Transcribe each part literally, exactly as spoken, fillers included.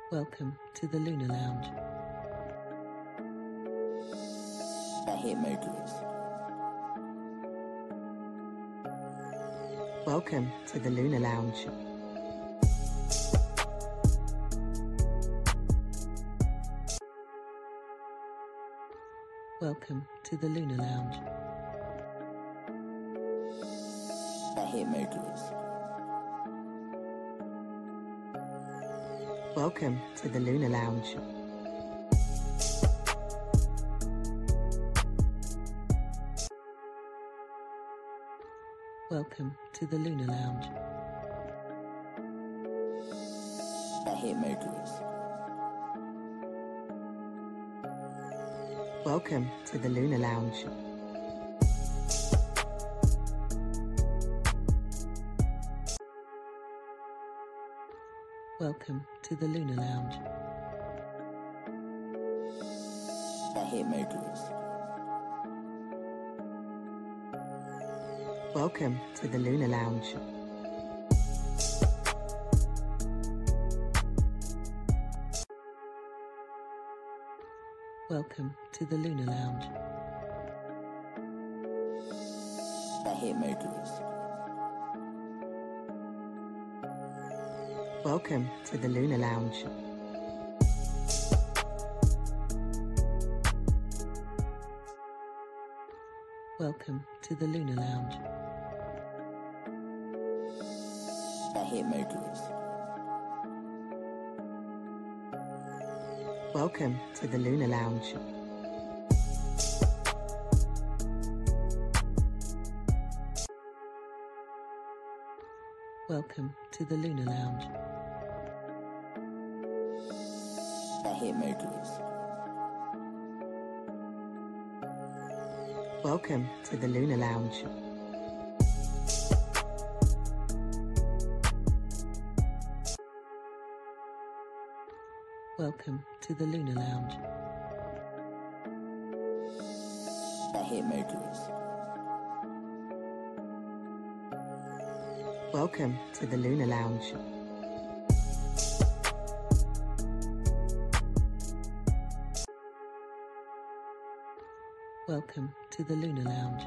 Welcome to the Lunar Lounge. The Hitmakers. Welcome to the Lunar Lounge. Welcome to the Lunar Lounge. The Hitmakers. Welcome to the Lunar Lounge. Welcome to the Lunar Lounge. The Hitmakers. Welcome to the Lunar Lounge. Welcome to the Lunar Lounge. The Hitmakers. Welcome to the Lunar Lounge. Welcome to the Lunar Lounge. The Hitmakers. Welcome to the Lunar Lounge. Welcome to the Lunar Lounge. The Hitmakers. Welcome to the Lunar Lounge. Welcome to the Lunar Lounge. The Hitmakers. Welcome to the Lunar Lounge. Welcome to the Lunar Lounge. The Hitmakers. Welcome to the Lunar Lounge. Welcome to the Lunar Lounge.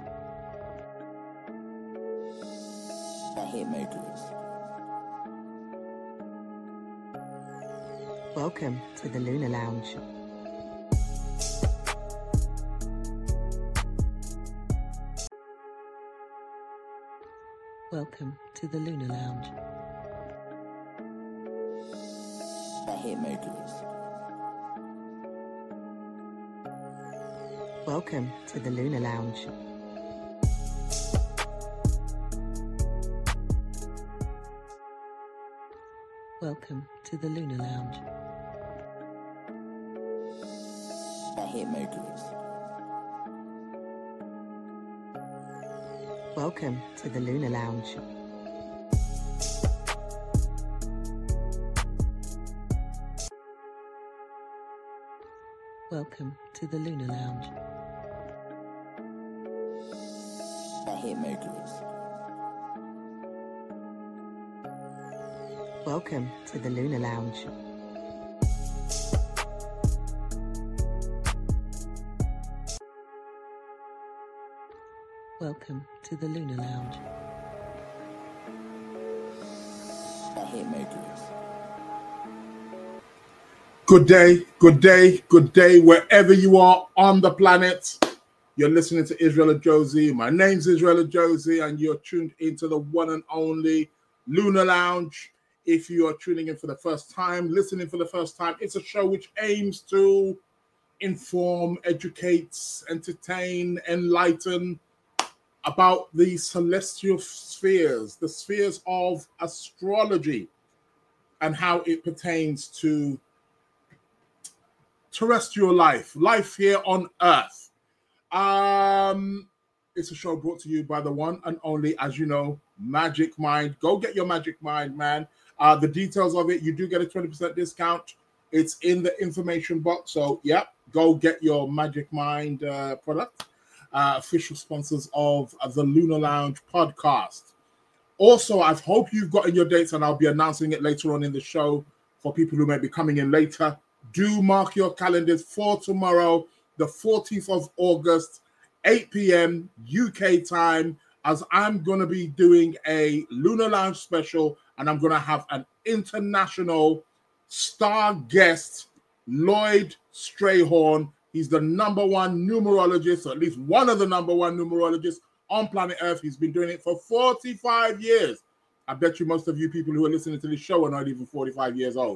The Hitmakers. Welcome to the Lunar Lounge. Welcome to the Lunar Lounge. The Hitmakers. Welcome to the Lunar Lounge. Welcome to the Lunar Lounge. The Hitmakers. Welcome to the Lunar Lounge. Welcome to the Lunar Lounge. The Hitmakers. Welcome to the Lunar Lounge. Welcome to the Lunar Lounge. The Hitmakers. Good day, good day, good day, wherever you are on the planet. You're listening to Israel Josie. My name's Israel Josie, and you're tuned into the one and only Lunar Lounge. If you are tuning in for the first time, listening for the first time, it's a show which aims to inform, educate, entertain, enlighten about the celestial spheres, the spheres of astrology, and how it pertains to terrestrial life, life here on Earth. Um, it's a show brought to you by the one and only, as you know, Magic Mind. Go get your Magic Mind, man. Uh, the details of it, you do get a twenty percent discount. It's in the information box. So, yeah, go get your Magic Mind uh, product. Uh, official sponsors of uh, the Lunar Lounge podcast. Also, I hope you've gotten your dates, and I'll be announcing it later on in the show for people who may be coming in later, do mark your calendars for tomorrow, the fourteenth of August, eight p.m. U K time, as I'm going to be doing a Lunar Lounge special, and I'm going to have an international star guest, Lloyd Strayhorn. He's the number one numerologist, or at least one of the number one numerologists on planet Earth. He's been doing it for forty-five years. I bet you most of you people who are listening to this show are not even forty-five years old.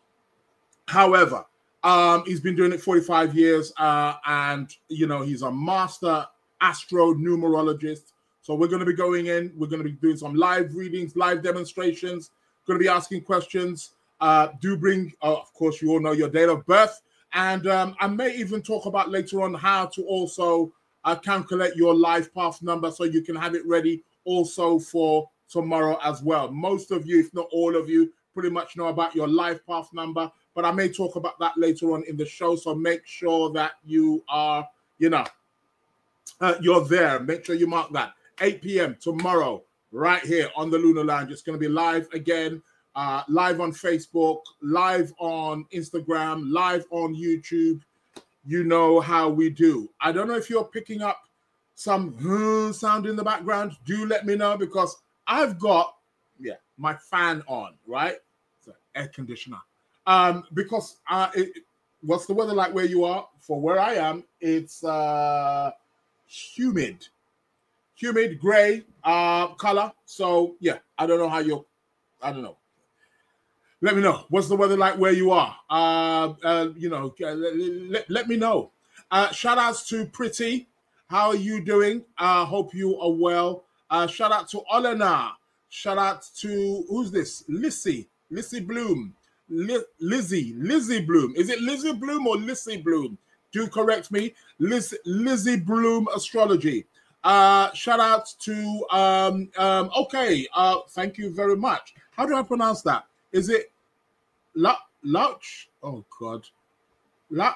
However, um, he's been doing it forty-five years, uh, and, you know, he's a master astro numerologist. So we're going to be going in. We're going to be doing some live readings, live demonstrations, going to be asking questions. Uh, do bring, uh, of course, you all know your date of birth. And um, I may even talk about later on how to also uh, calculate your life path number so you can have it ready also for tomorrow as well. Most of you, if not all of you, pretty much know about your life path number, but I may talk about that later on in the show. So make sure that you are, you know, uh, you're there. Make sure you mark that. eight p.m. tomorrow, right here on the Lunar Lounge. It's going to be live again. Uh, live on Facebook, live on Instagram, live on YouTube. You know how we do. I don't know if you're picking up some hmm sound in the background. Do let me know, because I've got, yeah, my fan on, right? It's an air conditioner. Um, because uh, it, what's the weather like where you are? For where I am, it's uh, humid. Humid, gray uh, color. So, yeah, I don't know how you're, I don't know. Let me know. What's the weather like where you are? Uh, uh, you know, let, let me know. Uh, shout outs to Pretty. How are you doing? Uh, hope you are well. Uh, shout out to Olena. Shout out to, who's this? Lissy. Lissy Bloom. Li- Lizzie. Lizzie Bloom. Is it Lizzie Bloom or Lissy Bloom? Do correct me. Liz- Lizzie Bloom Astrology. Uh, shout out to, um, um, okay. Uh, thank you very much. How do I pronounce that? Is it La Lauch? Oh God, La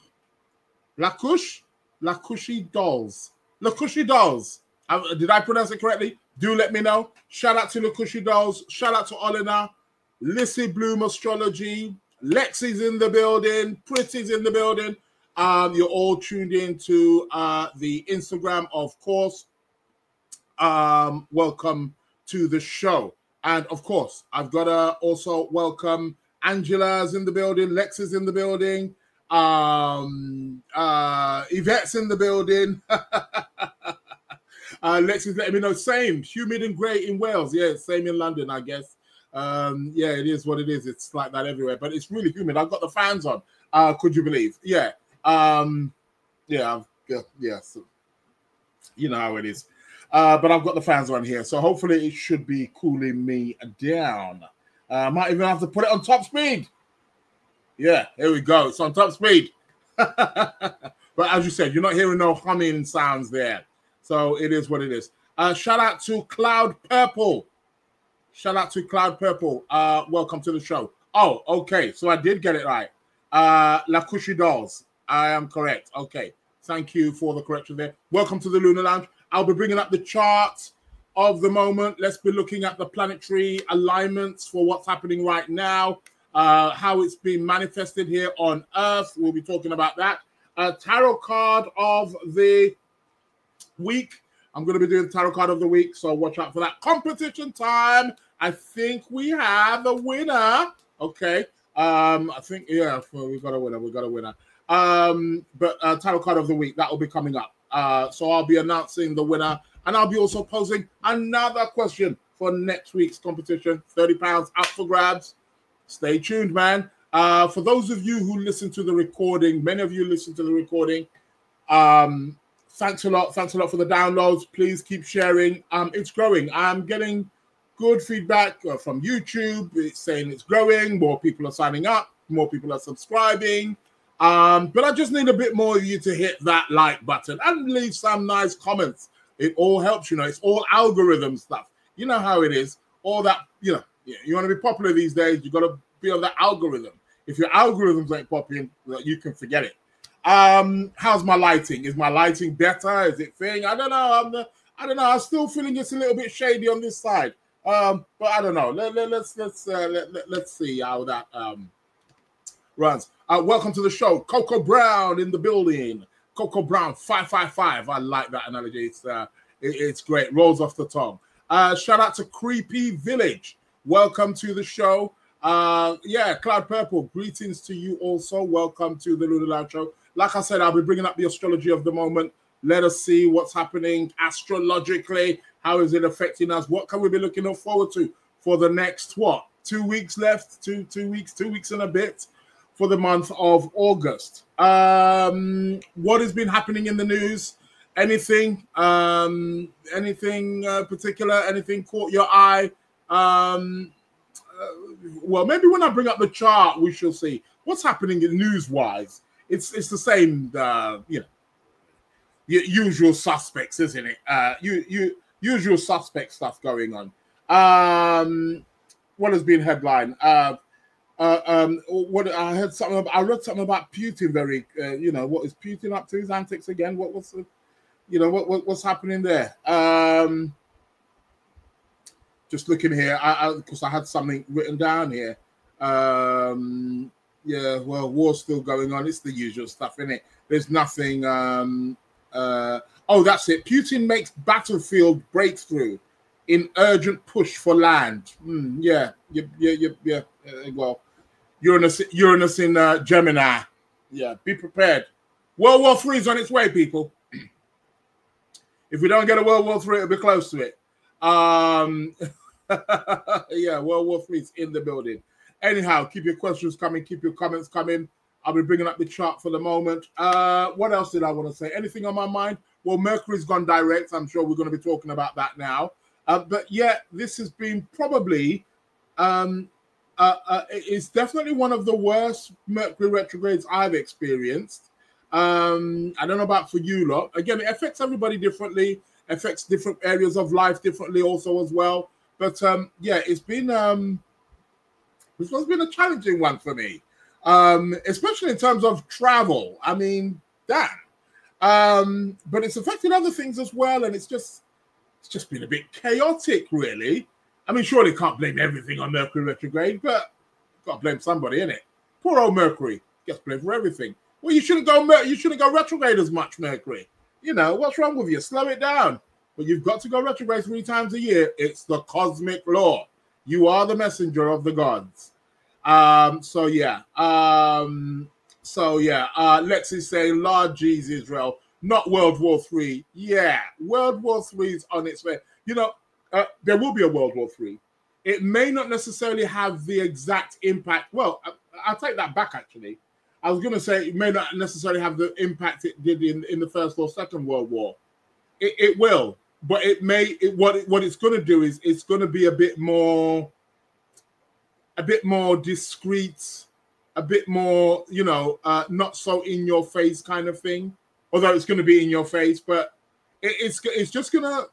Lacush Lacushi Dolls. Lacushi Dolls. Uh, did I pronounce it correctly? Do let me know. Shout out to Lacushi Dolls. Shout out to Olena, Lissy Bloom Astrology. Lexi's in the building. Pretty's in the building. Um, you're all tuned in to uh, the Instagram, of course. Um, welcome to the show. And of course, I've got to also welcome Angela's in the building, Lex is in the building, um, uh, Yvette's in the building. uh, Lex is letting me know, same, humid and grey in Wales. Yeah, same in London, I guess. Um, yeah, it is what it is. It's like that everywhere, but it's really humid. I've got the fans on. Uh, could you believe? Yeah. Um, yeah, I've, yeah, yeah. So, you know how it is. Uh, but I've got the fans on here, so hopefully it should be cooling me down. I uh, might even have to put it on top speed. Yeah, here we go. It's on top speed. But as you said, you're not hearing no humming sounds there. So it is what it is. Uh, shout out to Cloud Purple. Shout out to Cloud Purple. Uh, welcome to the show. Oh, okay. So I did get it right. Uh, Lacushi Dolls. I am correct. Okay. Thank you for the correction there. Welcome to the Lunar Lounge. I'll be bringing up the chart of the moment. Let's be looking at the planetary alignments for what's happening right now, uh, how it's being manifested here on Earth. We'll be talking about that. Uh, tarot card of the week. I'm going to be doing the tarot card of the week, so watch out for that. Competition time. I think we have a winner. Okay. Um, I think, yeah, we got a winner. We got a winner. Um, but uh, tarot card of the week, that will be coming up. Uh, so I'll be announcing the winner, and I'll be also posing another question for next week's competition. thirty pounds up for grabs. Stay tuned, man. Uh, for those of you who listen to the recording, many of you listen to the recording. Um, thanks a lot. Thanks a lot for the downloads. Please keep sharing. Um, it's growing. I'm getting good feedback uh, from YouTube. It's saying it's growing. More people are signing up. More people are subscribing. Um, but I just need a bit more of you to hit that like button and leave some nice comments. It all helps, you know. It's all algorithm stuff. You know how it is. All that, you know, you want to be popular these days, you got to be on the algorithm. If your algorithms ain't popping, you can forget it. Um, how's my lighting? Is my lighting better? Is it thing? I don't know. I'm the, I don't know. I'm still feeling it's a little bit shady on this side. Um, but I don't know. Let, let, let's let's uh, let, let, let's see how that um runs. Uh, welcome to the show, Coco Brown in the building. Coco Brown five five five. I like that analogy. It's uh, it, it's great. Rolls off the tongue. Uh, shout out to Creepy Village. Welcome to the show. Uh, yeah, Cloud Purple. Greetings to you also. Welcome to the Lunar Lounge show. Like I said, I'll be bringing up the astrology of the moment. Let us see what's happening astrologically. How is it affecting us? What can we be looking forward to for the next, what, two weeks left? Two, two weeks, two weeks and a bit for the month of August. Um, what has been happening in the news? Anything? Um, anything uh, particular? Anything caught your eye? Um, uh, well, maybe when I bring up the chart, we shall see what's happening news-wise. It's it's the same, uh, you know, usual suspects, isn't it? Uh, you you. Usual suspect stuff going on. Um, what has been headline? Uh, uh, um, what I heard something. About, I read something about Putin. Very, uh, you know, what is Putin up to? His antics again? What was, the, you know, what, what what's happening there? Um, just looking here, I because I, I had something written down here. Um, yeah, well, war's still going on. It's the usual stuff, isn't it? There's nothing. Um, uh, Oh, that's it. Putin makes battlefield breakthrough in urgent push for land. Mm, yeah, yeah, yeah, yeah. yeah. Uh, well, Uranus, Uranus in uh, Gemini. Yeah, be prepared. World War Three is on its way, people. If we don't get a World War Three, it'll be close to it. Um, yeah, World War Three is in the building. Anyhow, keep your questions coming. Keep your comments coming. I'll be bringing up the chart for the moment. Uh, what else did I want to say? Anything on my mind? Well, Mercury's gone direct. I'm sure we're going to be talking about that now. Uh, but yeah, this has been probably, um, uh, uh, it's definitely one of the worst Mercury retrogrades I've experienced. Um, I don't know about for you lot. Again, it affects everybody differently, affects different areas of life differently also as well. But um, yeah, it's been, um, this has been a challenging one for me, um, especially in terms of travel. I mean, damn. Um, but it's affected other things as well, and it's just it's just been a bit chaotic, really. I mean, surely can't blame everything on Mercury retrograde, but got to blame somebody, innit? Poor old Mercury gets blamed for everything. Well, you shouldn't go you shouldn't go retrograde as much, Mercury. You know, what's wrong with you? Slow it down. But you've got to go retrograde three times a year. It's the cosmic law. You are the messenger of the gods. Um, so yeah. Um So yeah, uh, Lexi saying, Lord Jesus, Israel, not World War Three. Yeah, World War Three is on its way. You know, uh, there will be a World War Three. It may not necessarily have the exact impact. Well, I, I'll take that back, actually. I was going to say it may not necessarily have the impact it did in, in the First or Second World War. It, it will, but it may. It, what it, what it's going to do is it's going to be a bit more, a bit more discreet. A bit more, you know, uh, not so in your face kind of thing. Although it's going to be in your face, but it, it's it's just gonna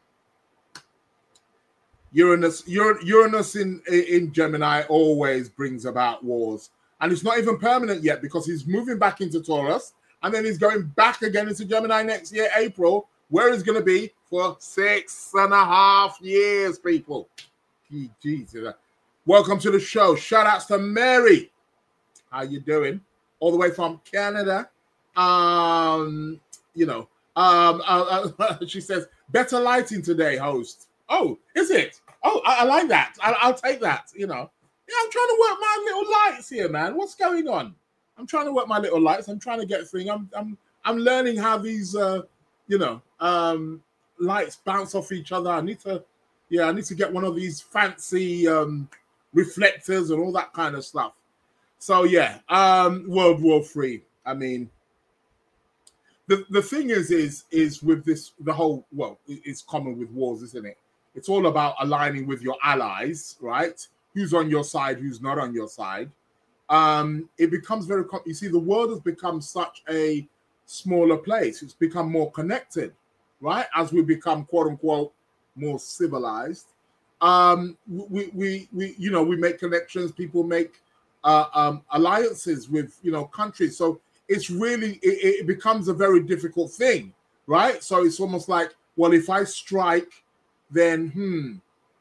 Uranus Uranus in in Gemini always brings about wars, and it's not even permanent yet because he's moving back into Taurus, and then he's going back again into Gemini next year, April, where he's going to be for six and a half years. People, Jesus, welcome to the show. Shout outs to Mary. How you doing? All the way from Canada. Um, you know, um, uh, uh, she says, better lighting today, host. Oh, is it? Oh, I, I like that. I, I'll take that, you know. Yeah, I'm trying to work my little lights here, man. What's going on? I'm trying to work my little lights. I'm trying to get things. I'm I'm I'm learning how these uh, you know, um lights bounce off each other. I need to yeah, I need to get one of these fancy um reflectors and all that kind of stuff. So yeah, um, World War Three. I mean, the the thing is, is is with this the whole well, it's common with wars, isn't it? It's all about aligning with your allies, right? Who's on your side, who's not on your side. Um, it becomes very. You see, the world has become such a smaller place. It's become more connected, right? As we become quote unquote more civilized. Um, we we we you know we make connections. People make. Uh, um, alliances with you know countries, so it's really it, it becomes a very difficult thing, right? So it's almost like, well, if I strike, then hmm,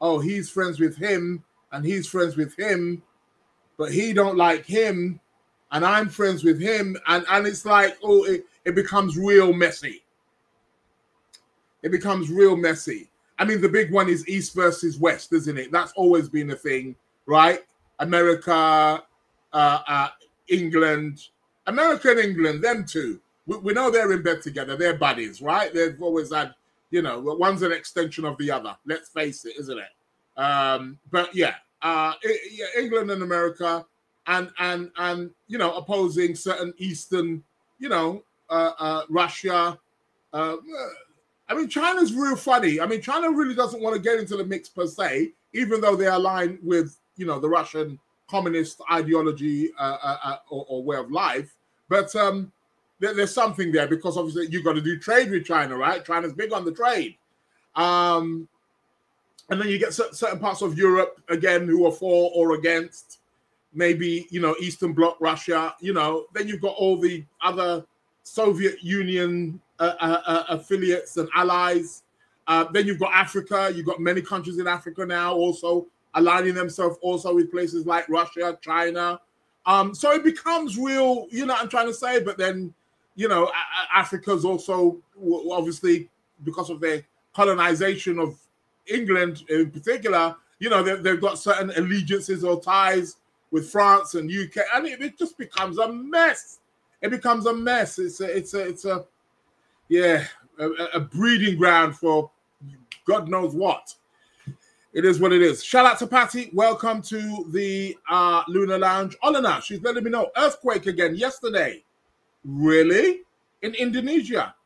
oh, he's friends with him and he's friends with him, but he don't like him and I'm friends with him. And, and it's like, oh, it, it becomes real messy. It becomes real messy. I mean, the big one is East versus West, isn't it? That's always been a thing, right? America, uh, uh, England, America and England, them two. We, we know they're in bed together. They're buddies, right? They've always had, you know, one's an extension of the other. Let's face it, isn't it? Um, but yeah, uh, it, yeah, England and America, and and and you know, opposing certain Eastern, you know, uh, uh, Russia. Uh, I mean, China's real funny. I mean, China really doesn't want to get into the mix per se, even though they align with, you know, the Russian communist ideology uh, uh, uh, or, or way of life. But um, there, there's something there because obviously you've got to do trade with China, right? China's big on the trade. Um, and then you get certain parts of Europe, again, who are for or against. Maybe, you know, Eastern Bloc Russia, you know. Then you've got all the other Soviet Union uh, uh, uh, affiliates and allies. Uh, then you've got Africa. You've got many countries in Africa now also aligning themselves also with places like Russia, China. Um, so it becomes real, you know what I'm trying to say? But then, you know, Africa's also, obviously, because of their colonization of England in particular, you know, they've, they've got certain allegiances or ties with France and U K. And it, it just becomes a mess. It becomes a mess. It's a, it's a, it's a yeah, a, a breeding ground for God knows what. It is what it is. Shout out to Patty. Welcome to the uh, Lunar Lounge. Olena, she's letting me know. Earthquake again yesterday. Really? In Indonesia?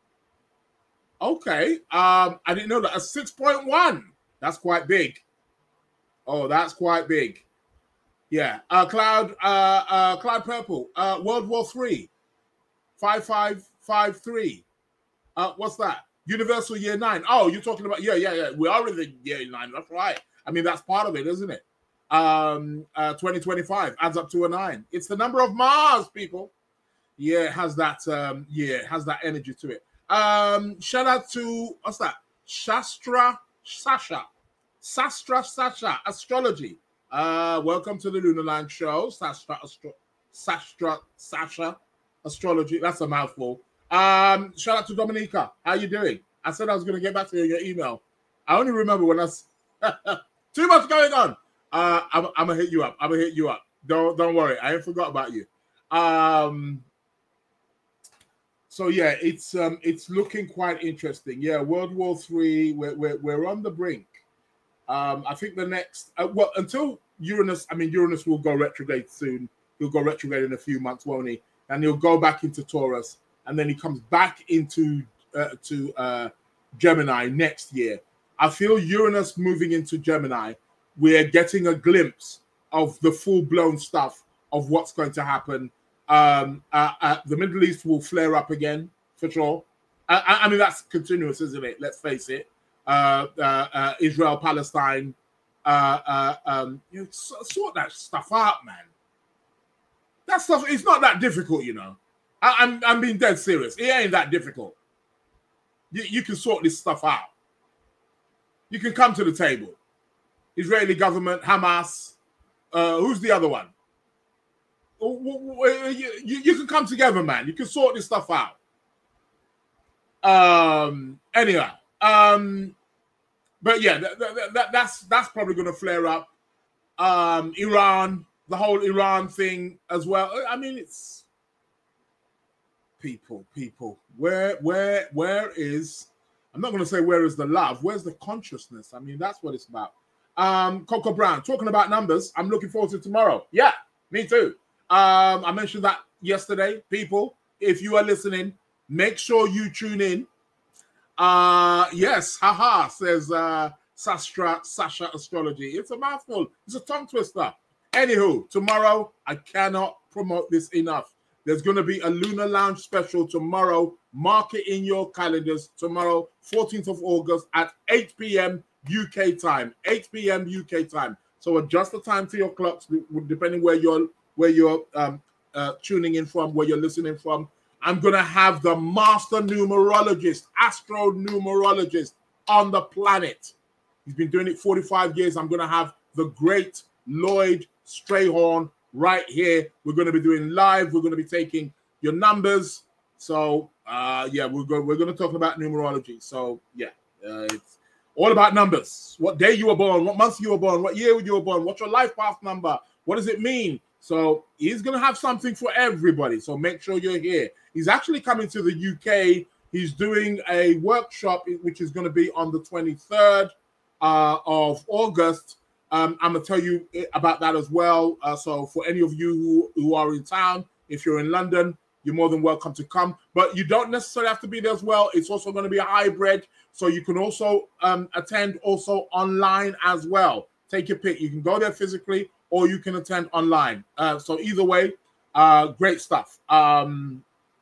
Okay. Um, I didn't know that. A six point one. That's quite big. Oh, that's quite big. Yeah. Uh, Cloud, uh, uh, Cloud Purple. Uh, World War Three. Five five five three. Uh, what's that? Universal Year Nine. Oh, you're talking about, yeah, yeah, yeah. We are in the Year Nine. That's right. I mean, that's part of it, isn't it? Um, uh, twenty twenty-five adds up to a nine. It's the number of Mars, people. Yeah, it has that, um, yeah, it has that energy to it. Um, shout out to, what's that? Shastra Sasha. Sastra Sasha, Astrology. Uh, welcome to the Lunar Line Show. Sastra, Astro- Sastra Sasha, Astrology. That's a mouthful. Um, shout out to Dominica. How you doing? I said I was going to get back to you in your email. I only remember when I was too much going on. Uh, I'm, I'm gonna hit you up. I'm gonna hit you up. Don't don't worry. I ain't forgot about you. Um. So yeah, it's um it's looking quite interesting. Yeah, World War Three. We're we're we're on the brink. Um, I think the next uh, well until Uranus. I mean Uranus will go retrograde soon. He'll go retrograde in a few months, won't he? And he'll go back into Taurus. And then he comes back into uh, to uh, Gemini next year. I feel Uranus moving into Gemini, we're getting a glimpse of the full-blown stuff of what's going to happen. Um, uh, uh, the Middle East will flare up again, for sure. I, I mean, that's continuous, isn't it? Let's face it. Uh, uh, uh, Israel, Palestine, uh, uh, um, you know, sort that stuff out, man. That stuff, it's not that difficult, you know. I, I'm I'm being dead serious. It ain't that difficult. You, you can sort this stuff out. You can come to the table. Israeli government, Hamas. Uh, who's the other one? You, you, you can come together, man. You can sort this stuff out. Um. Anyway. Um. But yeah, that, that, that, that's that's probably going to flare up. Um. Iran, the whole Iran thing as well. I mean, it's. People, people, where, where, where is, I'm not going to say where is the love, where's the consciousness? I mean, that's what it's about. Um, Coco Brown, talking about numbers, I'm looking forward to tomorrow. Yeah, me too. Um, I mentioned that yesterday. People, if you are listening, make sure you tune in. Uh, yes, haha, says uh, Sastra, Sasha Astrology. It's a mouthful. It's a tongue twister. Anywho, tomorrow, I cannot promote this enough. There's going to be a Lunar Lounge special tomorrow. Mark it in your calendars. Tomorrow, fourteenth of August at eight p.m. U K time. eight p.m. U K time. So adjust the time to your clocks, depending where you're where you're um, uh, tuning in from, where you're listening from. I'm going to have the master numerologist, astro numerologist on the planet. He's been doing it forty-five years. I'm going to have the great Lloyd Strayhorn right here. We're going to be doing live. We're going to be taking your numbers. So, uh, yeah, we're going, we're going to talk about numerology. So, yeah, uh, it's all about numbers. What day you were born, what month you were born, what year you were born, what's your life path number, what does it mean? So he's going to have something for everybody. So make sure you're here. He's actually coming to the U K. He's doing a workshop, which is going to be on the twenty-third uh, of August. Um, I'm going to tell you about that as well. Uh, so for any of you who, who are in town, if you're in London, you're more than welcome to come. But you don't necessarily have to be there as well. It's also going to be a hybrid. So you can also um, attend also online as well. Take your pick. You can go there physically or you can attend online. Uh, so either way, uh, great stuff. Um,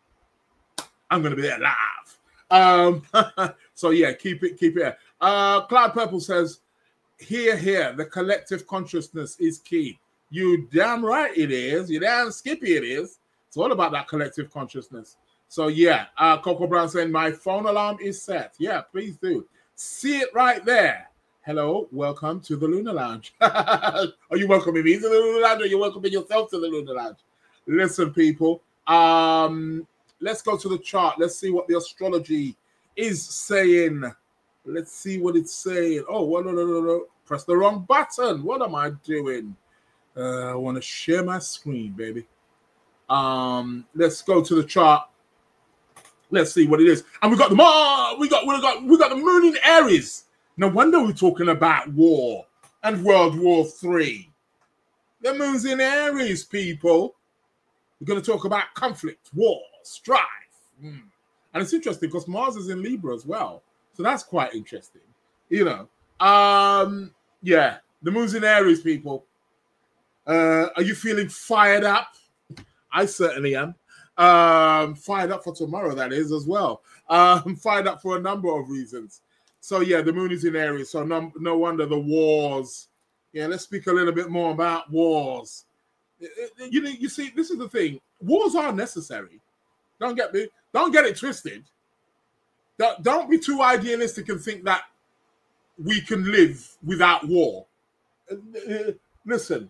I'm going to be there live. Um, so yeah, keep it, keep it. Uh, Cloud Purple says, here, here, the collective consciousness is key. You damn right it is. You damn skippy it is. It's all about that collective consciousness. So yeah, uh, Coco Brown saying, my phone alarm is set. Yeah, please do. See it right there. Hello, welcome to the Lunar Lounge. Are you welcoming me to the Lunar Lounge or are you welcoming yourself to the Lunar Lounge? Listen, people, um, let's go to the chart. Let's see what the astrology is saying. Let's see what it's saying. Oh, well, no, no, no, no. Press the wrong button. What am I doing? Uh, I want to share my screen, baby. Um, let's go to the chart. Let's see what it is. And we got the Mars. We got we got we got the moon in Aries. No wonder we're talking about war and World War Three. The moon's in Aries, people. We're going to talk about conflict, war, strife. Mm. And it's interesting because Mars is in Libra as well. So that's quite interesting. You know. Um, yeah, the moon's in Aries, people. Uh, are you feeling fired up? I certainly am. Um, fired up for tomorrow, that is, as well. Um, fired up for a number of reasons. So, yeah, the moon is in Aries, so no, no wonder the wars. Yeah, let's speak a little bit more about wars. You know, you see, this is the thing. Wars are necessary. Don't get me, don't get it twisted. Don't, don't be too idealistic and think that we can live without war. Listen,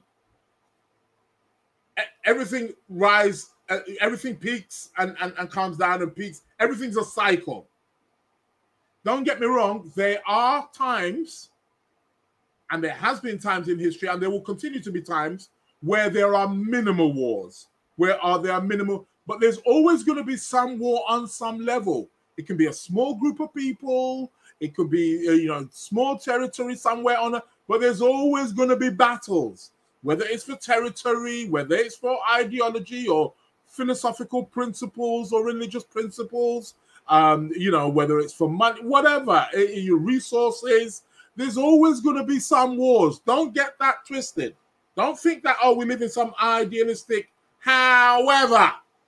everything rise, everything peaks and, and, and comes down and peaks. Everything's a cycle. Don't get me wrong, there are times, and there has been times in history, and there will continue to be times where there are minimal wars, where are there are minimal, but there's always going to be some war on some level. It can be a small group of people, it could be, you know, small territory somewhere on a, but there's always going to be battles, whether it's for territory, whether it's for ideology or philosophical principles or religious principles. Um, you know, whether it's for money, whatever, your resources, there's always going to be some wars. Don't get that twisted. Don't think that, oh, we live in some idealistic, however,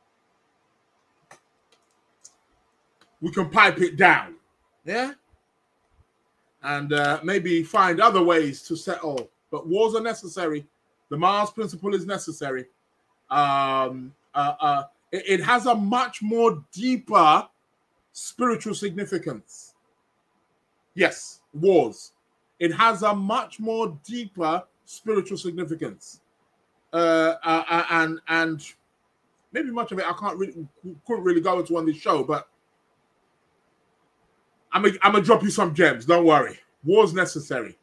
we can pipe it down, yeah? And uh, maybe find other ways to settle. But wars are necessary. The Mars principle is necessary. Um, uh, uh, it, it has a much more deeper spiritual significance. Yes, wars. It has a much more deeper spiritual significance. Uh, uh, and and maybe much of it I can't really couldn't really go into on this show, but I'm gonna, I'm gonna drop you some gems. Don't worry. War's necessary.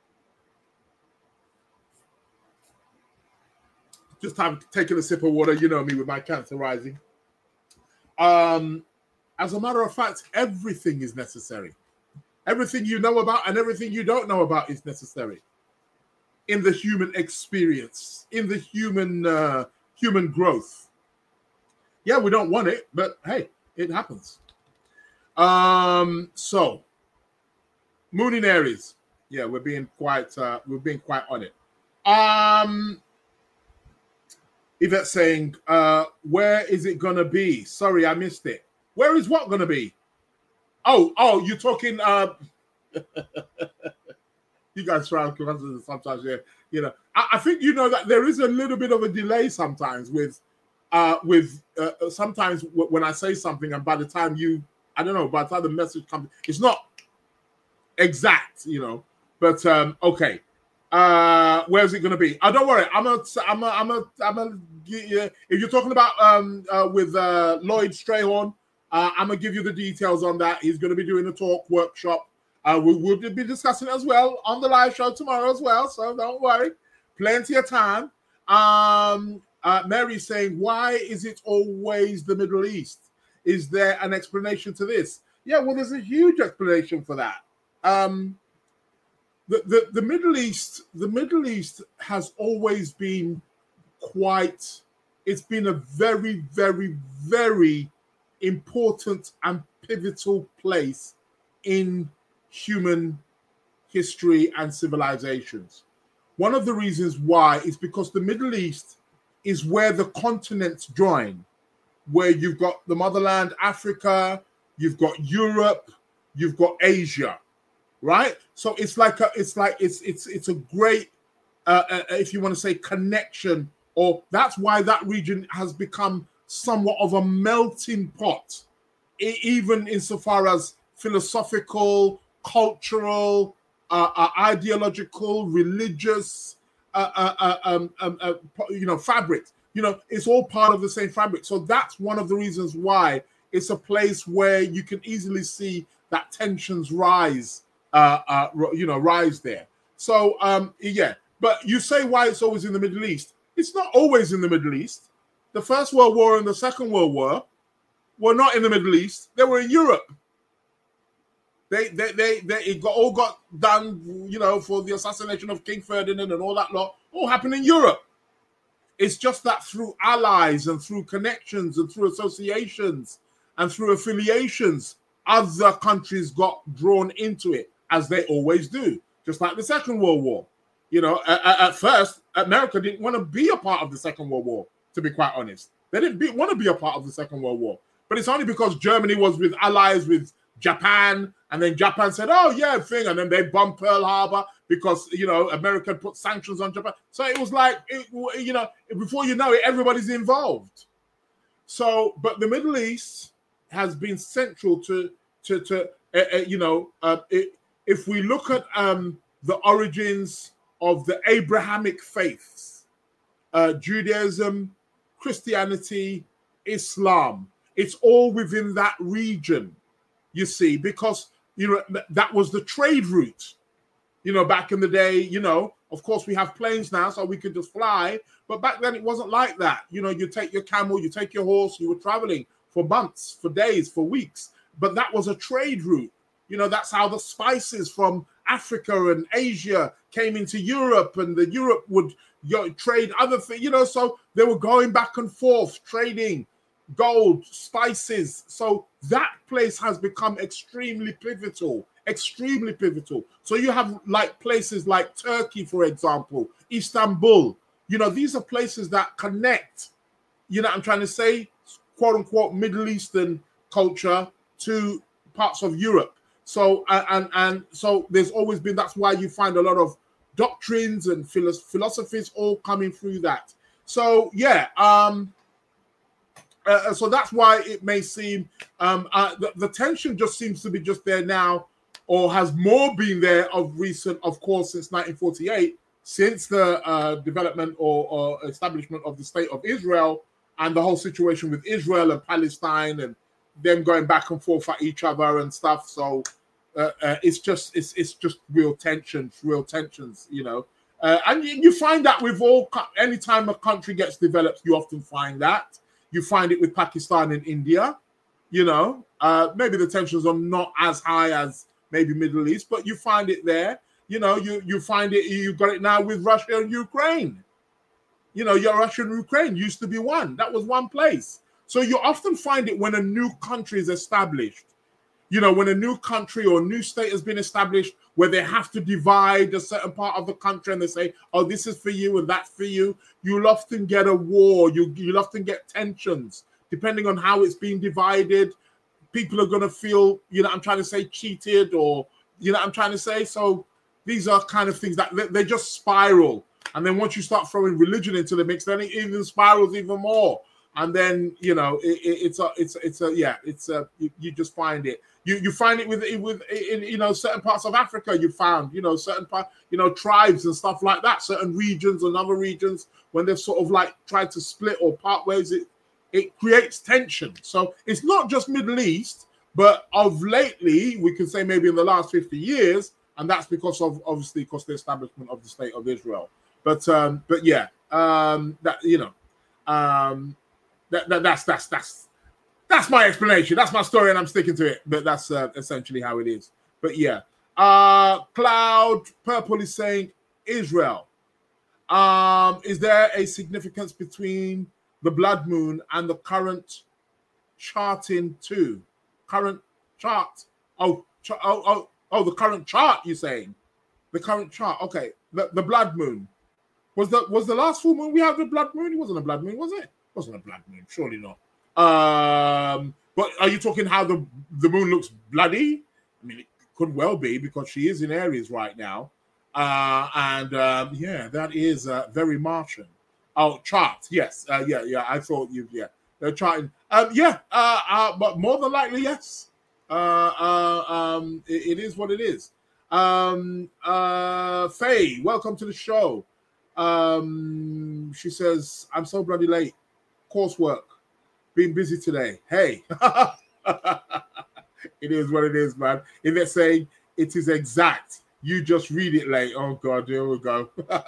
Just time taking a sip of water. You know me with my cancer rising. Um. As a matter of fact, everything is necessary. Everything you know about and everything you don't know about is necessary in the human experience, in the human uh, human growth. Yeah, we don't want it, but hey, it happens. Um, so, moon in Aries. Yeah, we're being quite uh, we're being quite on it. Um, Yvette saying, uh, "Where is it gonna be?" Sorry, I missed it. Where is what going to be? Oh, oh, you're talking. Uh, you guys try to sometimes, yeah. You know, I, I think you know that there is a little bit of a delay sometimes with, uh, with uh, sometimes w- when I say something, and by the time you, I don't know, by the time the message comes, it's not exact, you know. But um, okay, uh, where's it going to be? Oh, don't worry. I'm a, I'm a, I'm a, I'm a. If you're talking about um uh, with uh, Lloyd Strayhorn, uh, I'm gonna give you the details on that. He's going to be doing a talk workshop. Uh, we will be discussing it as well on the live show tomorrow as well. So don't worry, plenty of time. Um, uh, Mary's saying, why is it always the Middle East? Is there an explanation to this? Yeah, well, there's a huge explanation for that. Um, the, the, the Middle East, the Middle East has always been quite, it's been a very, very, very important and pivotal place in human history and civilizations. One of the reasons why is because the Middle East is where the continents join, where you've got the motherland, Africa, you've got Europe, you've got Asia, right? So it's like a, it's like it's it's it's a great, uh, uh, if you want to say, connection, or that's why that region has become somewhat of a melting pot, e- even insofar as philosophical, cultural, uh, uh, ideological, religious, uh, uh, uh, um, um, uh, you know, fabric. You know, it's all part of the same fabric. So that's one of the reasons why it's a place where you can easily see that tensions rise, uh, uh, you know, rise there. So, um, yeah. But you say why it's always in the Middle East. It's not always in the Middle East. The First World War and the Second World War were not in the Middle East. They were in Europe. They, they, they, they it got, all got done, you know, for the assassination of King Ferdinand and all that lot, all happened in Europe. It's just that through allies and through connections and through associations and through affiliations, other countries got drawn into it, as they always do, just like the Second World War. You know, at, at first, America didn't want to be a part of the Second World War, to be quite honest. They didn't be, want to be a part of the Second World War. But it's only because Germany was with allies with Japan, and then Japan said, oh, yeah, thing, and then they bombed Pearl Harbor because, you know, America put sanctions on Japan. So it was like, it, you know, before you know it, everybody's involved. So, but the Middle East has been central to, to, to uh, uh, you know, uh, it, if we look at um, the origins of the Abrahamic faiths, uh, Judaism, Christianity, Islam, it's all within that region, you see, because, you know, that was the trade route. You know, back in the day, you know, of course we have planes now, so we could just fly. But back then it wasn't like that. You know, you take your camel, you take your horse, you were traveling for months, for days, for weeks. But that was a trade route. You know, that's how the spices from Africa and Asia came into Europe, and the Europe would, you know, trade other things, you know, so they were going back and forth, trading gold, spices. So that place has become extremely pivotal, extremely pivotal. So you have like places like Turkey, for example, Istanbul, you know, these are places that connect, you know, I'm trying to say, quote unquote, Middle Eastern culture to parts of Europe. So, uh, and, and so there's always been, that's why you find a lot of doctrines and philosophies all coming through that. So, yeah, um, Uh, so that's why it may seem um, uh, the, the tension just seems to be just there now, or has more been there of recent, of course, since nineteen forty-eight, since the uh, development or, or establishment of the state of Israel and the whole situation with Israel and Palestine and them going back and forth at each other and stuff. So uh, uh, it's just it's it's just real tensions, real tensions, you know. Uh, and you, you find that with all, anytime a country gets developed, you often find that. You find it with Pakistan and India, you know. Uh, maybe the tensions are not as high as maybe Middle East, but you find it there. You know, you you find it, you've got it now with Russia and Ukraine. You know, your Russia and Ukraine used to be one. That was one place. So you often find it when a new country is established. You know, when a new country or new state has been established, where they have to divide a certain part of the country and they say, oh, this is for you and that's for you, you'll often get a war. You, you'll often get tensions, depending on how it's being divided. People are going to feel, you know, I'm trying to say cheated, or, you know, I'm trying to say. So these are kind of things that they, they just spiral. And then once you start throwing religion into the mix, then it even spirals even more. And then, you know, it, it, it's a, it's, it's a, yeah, it's a, you, you just find it. You you find it with with in, you know certain parts of Africa. You found you know certain part you know tribes and stuff like that. Certain regions and other regions when they've sort of like tried to split or part ways, it it creates tension. So it's not just Middle East, but of lately we can say maybe in the last fifty years, and that's because of obviously because the establishment of the state of Israel. But um, but yeah, um, that you know, um, that, that that's that's that's. That's my explanation. That's my story, and I'm sticking to it. But that's uh, essentially how it is. But yeah, uh, Cloud Purple is saying Israel. Um, is there a significance between the blood moon and the current charting too? Current chart. Oh, ch- oh, oh, oh, the current chart. You're saying the current chart. Okay, the, the blood moon was the was the last full moon we had the blood moon. It wasn't a blood moon, was it? It wasn't a blood moon. Surely not. Um, but are you talking how the, the moon looks bloody? I mean, it could well be because she is in Aries right now. Uh, and um, yeah, that is uh, very Martian. Oh, chart. Yes. Uh, yeah, yeah. I thought you, yeah. They're charting. Um, yeah, uh, uh, but more than likely, yes. Uh, uh, um, it, it is what it is. Um, uh, Faye, welcome to the show. Um, she says, I'm so bloody late. Coursework. Been busy today. Hey, it is what it is, man. If they're saying it is exact, you just read it late. Oh, God, here we go.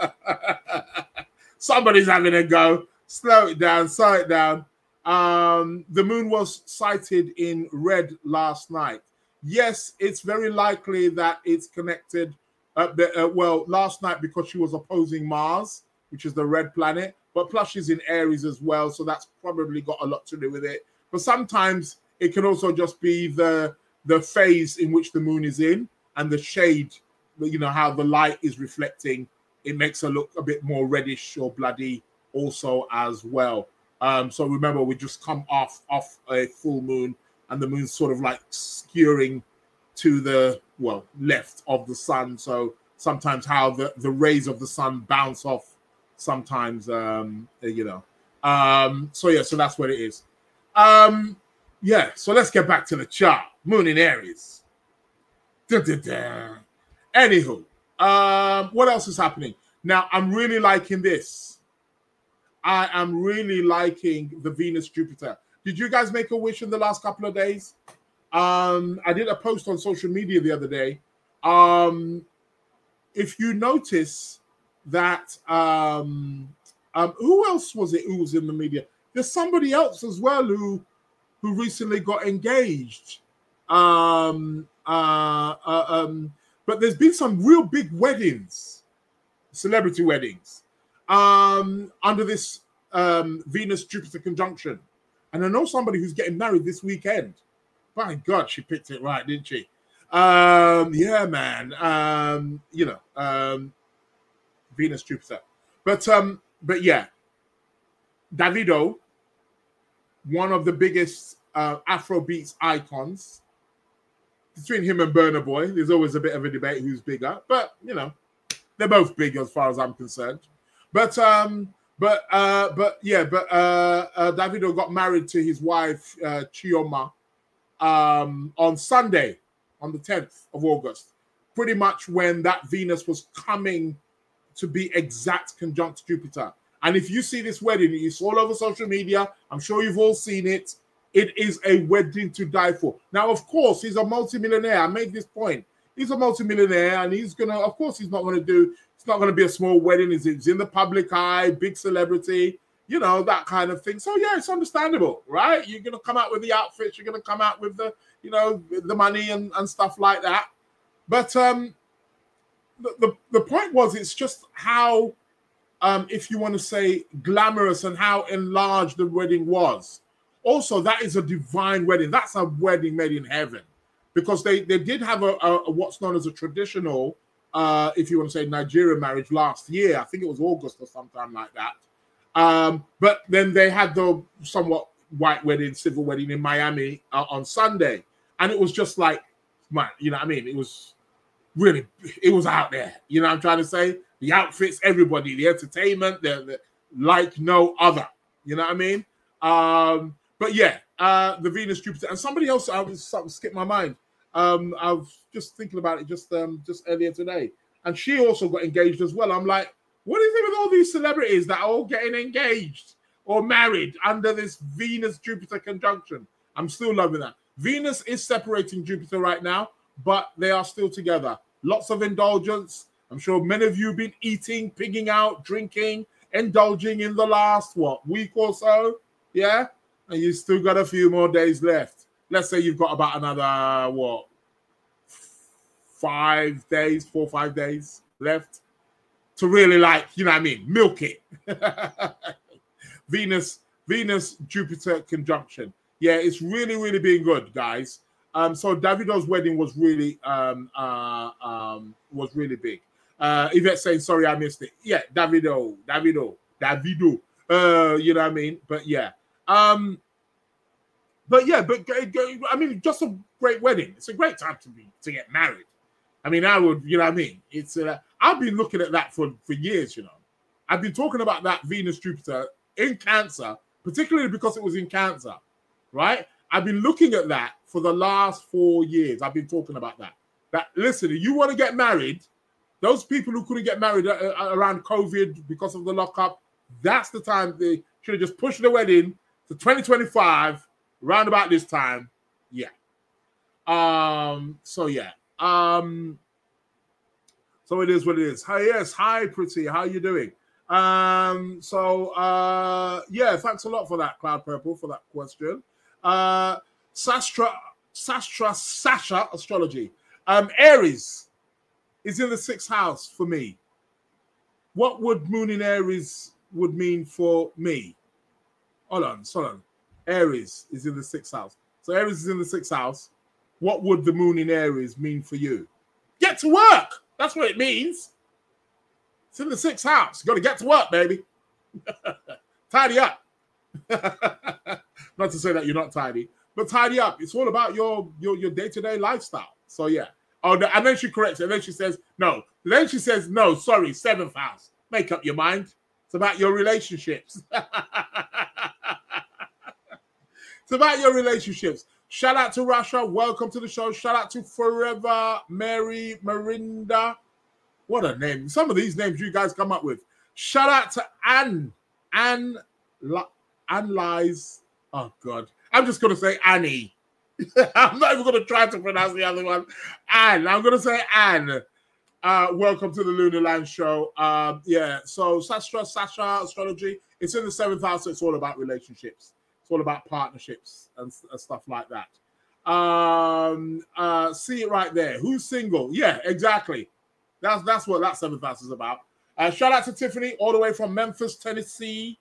Somebody's having a go. Slow it down, slow it down. Um, the moon was sighted in red last night. Yes, it's very likely that it's connected. Uh, uh, well, last night because she was opposing Mars, which is the red planet. But plus she's in Aries as well, so that's probably got a lot to do with it. But sometimes it can also just be the the phase in which the moon is in and the shade, you know, how the light is reflecting. It makes her look a bit more reddish or bloody also as well. Um, so remember, we just come off off a full moon and the moon's sort of like skewing to the, well, left of the sun. So sometimes how the, the rays of the sun bounce off sometimes, um, you know. Um, so yeah, so that's what it is. Um, yeah, so let's get back to the chart. Moon in Aries. Da, da, da. Anywho, um, what else is happening? Now, I'm really liking this. I am really liking the Venus-Jupiter. Did you guys make a wish in the last couple of days? Um, I did a post on social media the other day. Um, if you notice that um um who else was it who was in the media? There's somebody else as well who who recently got engaged. Um uh, uh um but there's been some real big weddings, celebrity weddings, um under this um Venus Jupiter conjunction. And I know somebody who's getting married this weekend. My God, she picked it right, didn't she? Um yeah, man. Um, you know, um Venus Jupiter, but um, but yeah, Davido, one of the biggest uh, Afrobeats icons. Between him and Burna Boy, there's always a bit of a debate who's bigger, but you know, they're both big as far as I'm concerned. But um, but uh, but yeah, but uh, uh, Davido got married to his wife uh, Chioma um on Sunday, on the tenth of August, pretty much when that Venus was coming to be exact conjunct Jupiter. And if you see this wedding, it's all over social media. I'm sure you've all seen it. It is a wedding to die for. Now, of course, he's a multimillionaire. I made this point. He's a multimillionaire, and he's gonna, of course, he's not gonna do, it's not gonna be a small wedding. It's, it's in the public eye, big celebrity, you know, that kind of thing. So yeah, it's understandable, right? You're gonna come out with the outfits, you're gonna come out with the, you know, the money and, and stuff like that. But um The, the, the point was, it's just how, um, if you want to say, glamorous and how enlarged the wedding was. Also, that is a divine wedding. That's a wedding made in heaven. Because they, they did have a, a, a what's known as a traditional, uh, if you want to say, Nigerian marriage last year. I think it was August or sometime like that. Um, but then they had the somewhat white wedding, civil wedding in Miami uh, on Sunday. And it was just like, man, you know what I mean? It was... Really, it was out there. You know what I'm trying to say? The outfits, everybody, the entertainment, the, the like no other. You know what I mean? Um, but yeah, uh, the Venus Jupiter and somebody else. I was something skipped my mind. Um, I was just thinking about it just um just earlier today, and she also got engaged as well. I'm like, what is it with all these celebrities that are all getting engaged or married under this Venus-Jupiter conjunction? I'm still loving that. Venus is separating Jupiter right now, but they are still together. Lots of indulgence. I'm sure many of you have been eating, pigging out, drinking, indulging in the last, what, week or so? Yeah? And you still got a few more days left. Let's say you've got about another, what, five days, four, five days left to really, like, you know what I mean, milk it. Venus, Venus, Jupiter conjunction. Yeah, it's really, really been good, guys. Um, so Davido's wedding was really, um, uh, um, was really big. Uh, Yvette saying, sorry, I missed it. Yeah, Davido, Davido, Davido. Uh, you know what I mean? But yeah. Um, But yeah, but I mean, just a great wedding. It's a great time to be to get married. I mean, I would, you know what I mean? It's uh, I've been looking at that for, for years, you know. I've been talking about that Venus Jupiter in Cancer, particularly because it was in Cancer, right? I've been looking at that for the last four years. I've been talking about that. That listen, if you want to get married, those people who couldn't get married around COVID because of the lockup, that's the time they should have just pushed the wedding to twenty twenty-five. Round about this time, yeah. Um, so yeah. Um, so it is what it is. Hi, yes, hi, pretty. How you doing? Um, so uh, yeah, thanks a lot for that, Cloud Purple, for that question. Uh, Sastra, Sastra, Sasha Astrology. Um, Aries is in the sixth house for me. What would Moon in Aries would mean for me? Hold on, hold on. Aries is in the sixth house. So Aries is in the sixth house. What would the moon in Aries mean for you? Get to work. That's what it means. It's in the sixth house. You got to get to work, baby. Tidy up. Not to say that you're not tidy, but tidy up. It's all about your your, your day-to-day lifestyle. So yeah. Oh, and then she corrects it. And then she says, no. Then she says, no, sorry, seventh house. Make up your mind. It's about your relationships. It's about your relationships. Shout out to Russia. Welcome to the show. Shout out to Forever Mary Marinda. What a name. Some of these names you guys come up with. Shout out to Anne. Anne, Anne Lies. Oh, God. I'm just going to say Annie. I'm not even going to try to pronounce the other one. Anne. I'm going to say Anne. Uh, welcome to the Lunar Land Show. Uh, yeah, so Sastra, Sasha Astrology. It's in the seventh house, so it's all about relationships. It's all about partnerships and, and stuff like that. Um, uh, see it right there. Who's single? Yeah, exactly. That's that's what that seventh house is about. Uh, shout out to Tiffany, all the way from Memphis, Tennessee.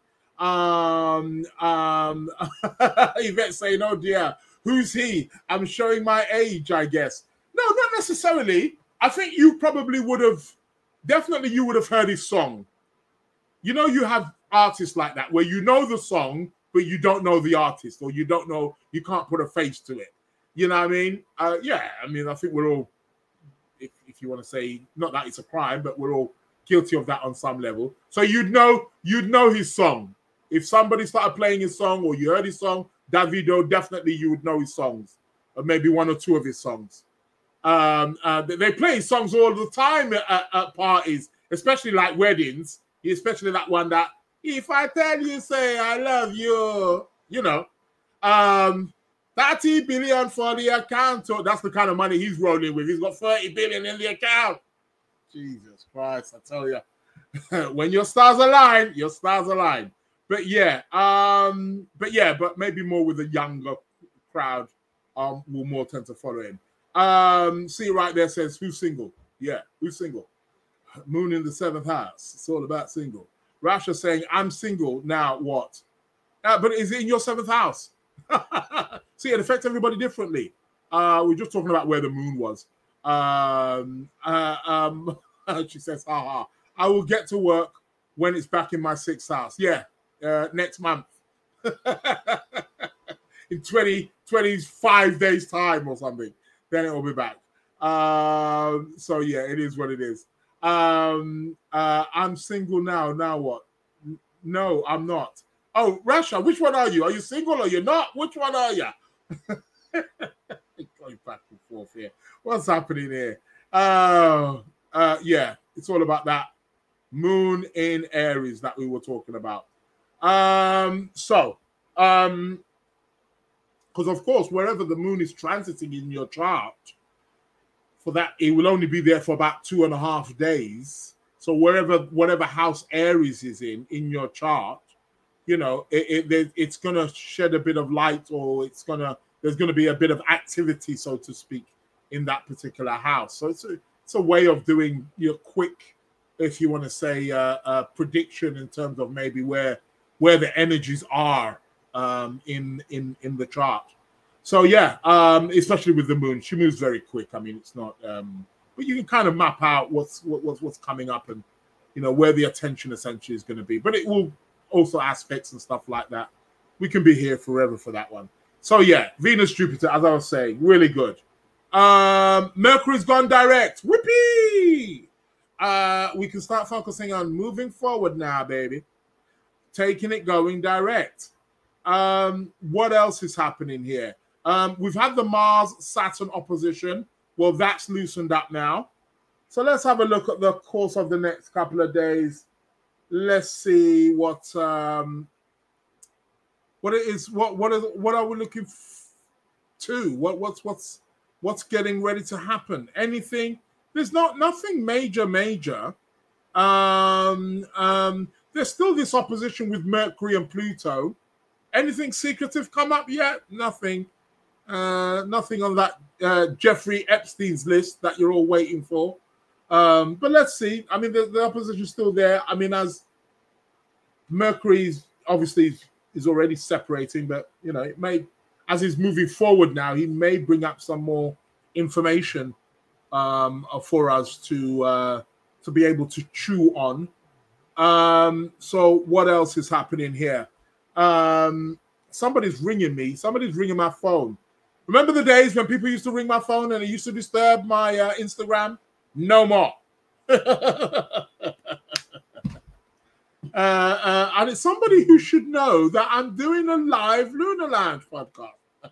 Um, um, Yvette saying, "Oh dear, who's he?" I'm showing my age, I guess. No, not necessarily. I think you probably would have, definitely you would have heard his song. You know, you have artists like that where you know the song, but you don't know the artist, or you don't know, you can't put a face to it. You know what I mean? Uh, yeah, I mean, I think we're all, if, if you want to say, not that it's a crime, but we're all guilty of that on some level. So you'd know, you'd know his song. If somebody started playing his song or you heard his song, Davido, definitely you would know his songs, or maybe one or two of his songs. Um, uh, they play his songs all the time at, at parties, especially like weddings, especially that one that, if I tell you, say I love you, you know, um, thirty billion for the account. So that's the kind of money he's rolling with. He's got thirty billion in the account. Jesus Christ, I tell you, when your stars align, your stars align. But yeah, um, but yeah, but maybe more with a younger crowd, um, will more tend to follow him. Um, see right there says who's single? Yeah, who's single? Moon in the seventh house. It's all about single. Rasha saying, I'm single now. What? Uh, but is it in your seventh house? See, it affects everybody differently. Uh, we're just talking about where the moon was. Um, uh, um, she says, haha, I will get to work when it's back in my sixth house. Yeah, uh, next month. In twenty, twenty-five days time or something. Then it will be back. Um, so yeah, it is what it is. Um, uh, I'm single now. Now what? N- no, I'm not. Oh, Rasha, which one are you? Are you single or you're not? Which one are you? going back and forth here. What's happening here? Uh, uh, yeah, it's all about that moon in Aries that we were talking about. Um, so, um, because of course, wherever the moon is transiting in your chart, for that, it will only be there for about two and a half days. So wherever, whatever house Aries is in, in your chart, you know, it, it, it's going to shed a bit of light, or it's going to, there's going to be a bit of activity, so to speak, in that particular house. So it's a, it's a way of doing your quick, if you want to say, uh, uh, prediction in terms of maybe where where the energies are um, in in in the chart. So yeah, um, especially with the moon, she moves very quick. I mean, it's not, um, but you can kind of map out what's what, what's what's coming up and you know where the attention essentially is going to be. But it will also aspects and stuff like that. We can be here forever for that one. So yeah, Venus, Jupiter, as I was saying, really good. Um, Mercury's gone direct. Whoopee! Uh, we can start focusing on moving forward now, baby. Taking it going direct. Um, what else is happening here? Um, we've had the Mars-Saturn opposition. Well, that's loosened up now. So let's have a look at the course of the next couple of days. Let's see what um, what it is. What what is what are we looking f- to? What what's what's what's getting ready to happen? Anything? There's not nothing major, major. Um, um, there's still this opposition with Mercury and Pluto. Anything secretive come up yet? Nothing. Uh, nothing on that uh, Jeffrey Epstein's list that you're all waiting for. Um, but let's see. I mean, the, the opposition's still there. I mean, as Mercury's obviously is already separating, but you know, it may, as he's moving forward now, he may bring up some more information um, for us to uh, to be able to chew on. Um, so what else is happening here? Um, somebody's ringing me. Somebody's ringing my phone. Remember the days when people used to ring my phone and it used to disturb my uh, Instagram? No more. uh, uh, and it's somebody who should know that I'm doing a live Lunar Lounge podcast.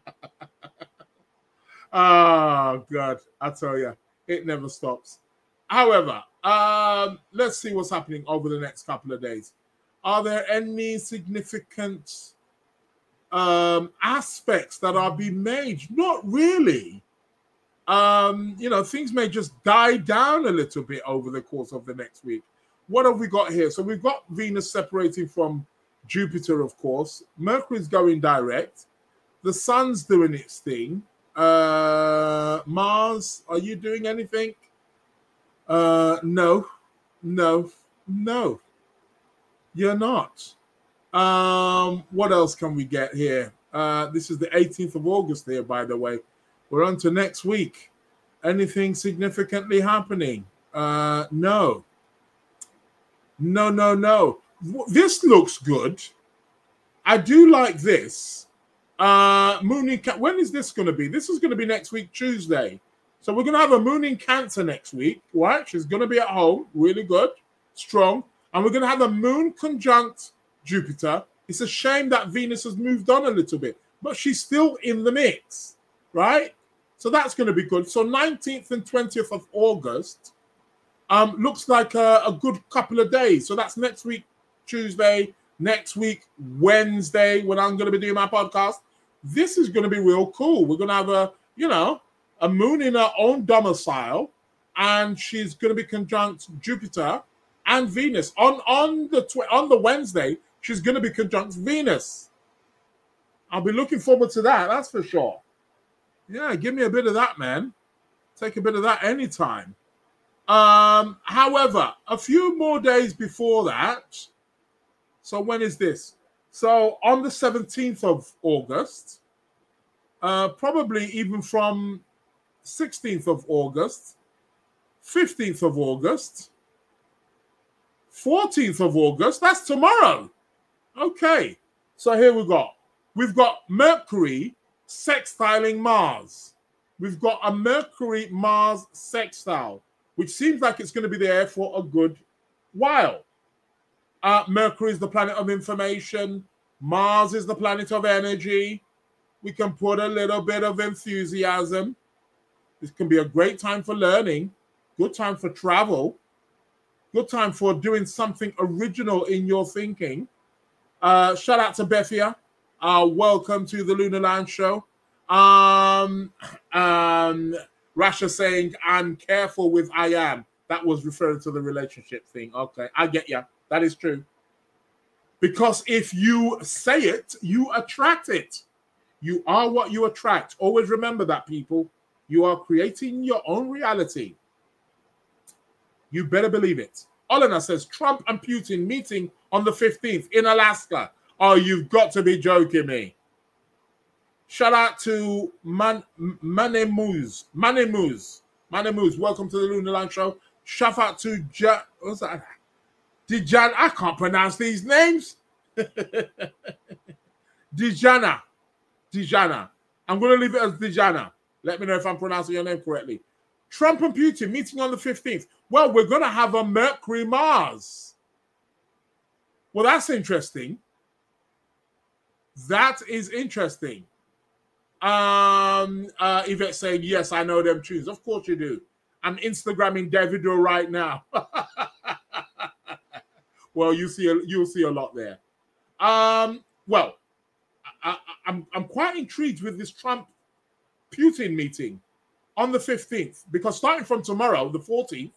Oh, God. I tell you, it never stops. However, um, let's see what's happening over the next couple of days. Are there any significant um, aspects that are being made? Not really. Um, you know, things may just die down a little bit over the course of the next week. What have we got here? So we've got Venus separating from Jupiter, of course. Mercury's going direct. The sun's doing its thing. Uh, Mars, are you doing anything? Uh, no, no, no. You're not. Um, what else can we get here? Uh, this is the eighteenth of August here, by the way. We're on to next week. Anything significantly happening? Uh, no. No, no, no. This looks good. I do like this. Uh, moon in Ca- when is this going to be? This is going to be next week, Tuesday. So we're going to have a moon in Cancer next week, right? She's going to be at home, really good, strong. And we're going to have a moon conjunct Jupiter. It's a shame that Venus has moved on a little bit, but she's still in the mix, right? So that's going to be good. So nineteenth and twentieth of August um, looks like a, a good couple of days. So that's next week, Tuesday, next week, Wednesday, when I'm going to be doing my podcast. This is going to be real cool. We're going to have a, you know, a moon in her own domicile, and she's going to be conjunct Jupiter and Venus. On, on, the, tw- on the Wednesday, she's going to be conjunct Venus. I'll be looking forward to that, that's for sure. Yeah, give me a bit of that, man. Take a bit of that anytime. Um, however, a few more days before that, so when is this? So on the seventeenth of August, uh, probably even from sixteenth of August, fifteenth of August, fourteenth of August, that's tomorrow. Okay, so here we go. We've got Mercury sextiling Mars. We've got a Mercury-Mars sextile, which seems like it's going to be there for a good while. Uh, Mercury is the planet of information. Mars is the planet of energy. We can put a little bit of enthusiasm. This can be a great time for learning, good time for travel, good time for doing something original in your thinking. Uh, shout out to Bethia. Uh, welcome to the Lunar Lounge show. Um, um, Rasha saying, I'm careful with I am. That was referring to the relationship thing. Okay, I get you. That is true. Because if you say it, you attract it. You are what you attract. Always remember that, people. You are creating your own reality. You better believe it. Olena says, Trump and Putin meeting on the fifteenth in Alaska. Oh, you've got to be joking me. Shout out to Man Manemuz. Manemuz. Manemuz, welcome to the Lunar Lounge show. Shout out to ja, what's that? Dijan. I can't pronounce these names. Dijana. Dijana. I'm going to leave it as Dijana. Let me know if I'm pronouncing your name correctly. Trump and Putin meeting on the fifteenth. Well, we're going to have a Mercury Mars. Well, that's interesting. That is interesting. Um, uh, Yvette saying, yes, I know them tunes. Of course you do. I'm Instagramming Davido right now. Well, you see, a, you'll see a lot there. Um, well, I, I, I'm I'm quite intrigued with this Trump-Putin meeting on the fifteenth, because starting from tomorrow, the fourteenth.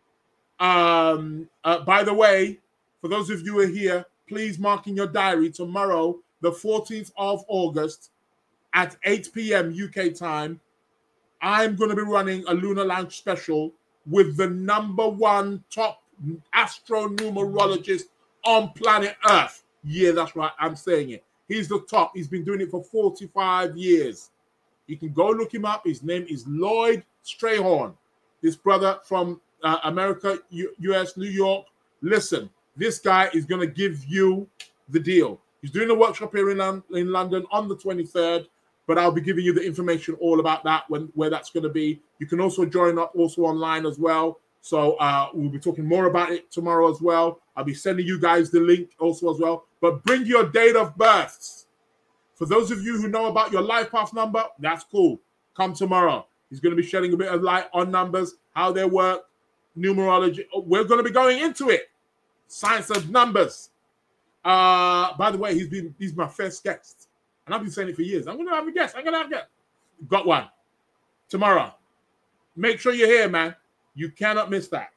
Um, uh, by the way, for those of you who are here, please mark in your diary tomorrow, the fourteenth of August, at eight p.m. U K time. I'm going to be running a Lunar Lounge special with the number one top astronumerologist on planet Earth. Yeah, that's right. I'm saying it. He's the top. He's been doing it for forty-five years. You can go look him up. His name is Lloyd Strayhorn. This brother from uh, America, U- US, New York. Listen, this guy is going to give you the deal. He's doing a workshop here in, Lon- in London on the twenty-third. But I'll be giving you the information all about that, when where that's going to be. You can also join up also online as well. So uh, we'll be talking more about it tomorrow as well. I'll be sending you guys the link also as well. But bring your date of births. For those of you who know about your life path number, that's cool. Come tomorrow. He's going to be shedding a bit of light on numbers, how they work, numerology. We're going to be going into it. Science of numbers. Uh, by the way, he's been he's my first guest. And I've been saying it for years. I'm going to have a guest. I'm going to have a guest. Got one. Tomorrow. Make sure you're here, man. You cannot miss that.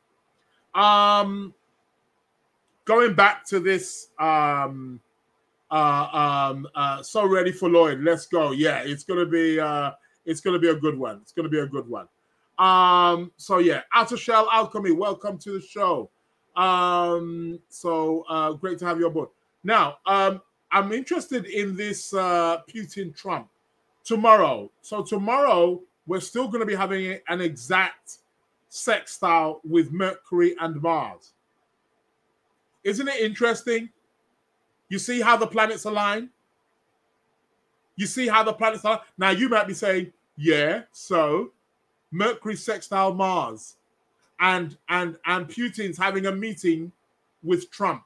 Um, going back to this, um, uh, um, uh, so ready for Lloyd. Let's go. Yeah, it's going to be, uh, it's going to be a good one. It's going to be a good one. Um, so yeah, Outer Shell Alchemy, welcome to the show. Um, so uh, great to have you on board. Now, um, I'm interested in this uh, Putin-Trump tomorrow. So tomorrow, we're still going to be having an exact sextile with Mercury and Mars. Isn't it interesting? You see how the planets align? You see how the planets align? Now, you might be saying, yeah, so Mercury sextile Mars, and, and, and Putin's having a meeting with Trump.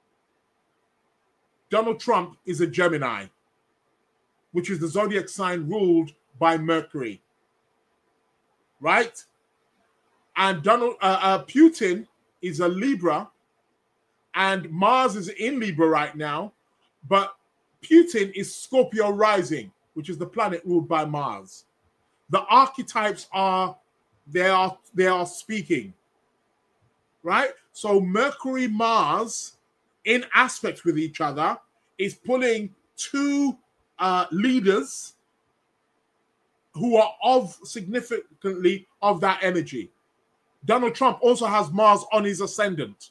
Donald Trump is a Gemini, which is the zodiac sign ruled by Mercury, right? And Donald uh, uh, Putin is a Libra, and Mars is in Libra right now, but Putin is Scorpio rising, which is the planet ruled by Mars. The archetypes are they are they are speaking, right? So Mercury, Mars, in aspect with each other, is pulling two uh, leaders who are of significantly of that energy. Donald Trump also has Mars on his ascendant.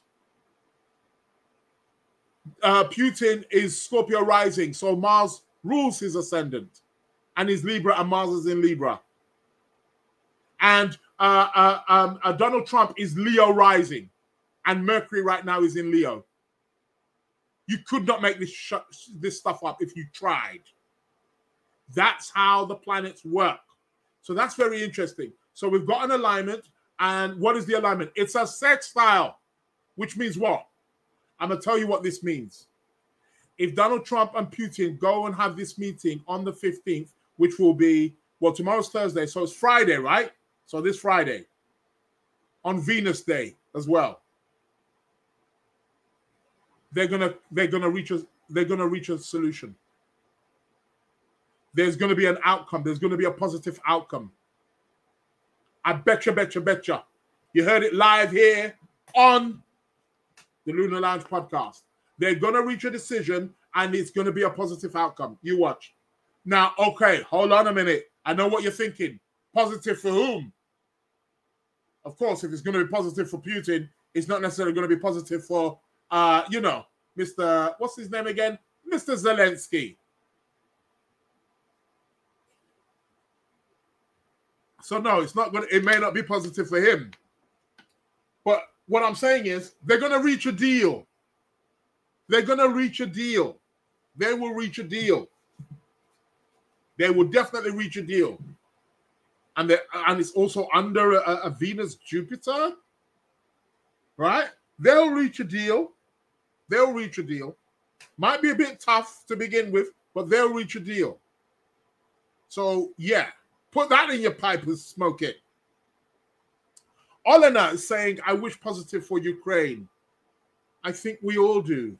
Uh, Putin is Scorpio rising, so Mars rules his ascendant, and he's Libra, and Mars is in Libra. And uh, uh, um, uh, Donald Trump is Leo rising, and Mercury right now is in Leo. You could not make this sh- this stuff up if you tried. That's how the planets work. So that's very interesting. So we've got an alignment, and what is the alignment? It's a sextile, which means what? I'm going to tell you what this means. If Donald Trump and Putin go and have this meeting on the fifteenth, which will be, well, tomorrow's Thursday, so it's Friday, right? So this Friday, on Venus Day as well, they're gonna they're gonna reach a they're gonna reach a solution. There's gonna be an outcome. There's gonna be a positive outcome. I betcha, betcha, betcha. You heard it live here on the Lunar Lounge podcast. They're gonna reach a decision, and it's gonna be a positive outcome. You watch. Now, okay, hold on a minute. I know what you're thinking. Positive for whom? Of course, if it's going to be positive for Putin, it's not necessarily going to be positive for, uh, you know, Mister What's his name again? Mister Zelensky. So no, it's not going to, it may not be positive for him. But what I'm saying is they're going to reach a deal. They're going to reach a deal. They will reach a deal. They will definitely reach a deal. And, and it's also under a, a Venus-Jupiter, right? They'll reach a deal. They'll reach a deal. Might be a bit tough to begin with, but they'll reach a deal. So, yeah, put that in your pipe and smoke it. Olena is saying, I wish positive for Ukraine. I think we all do.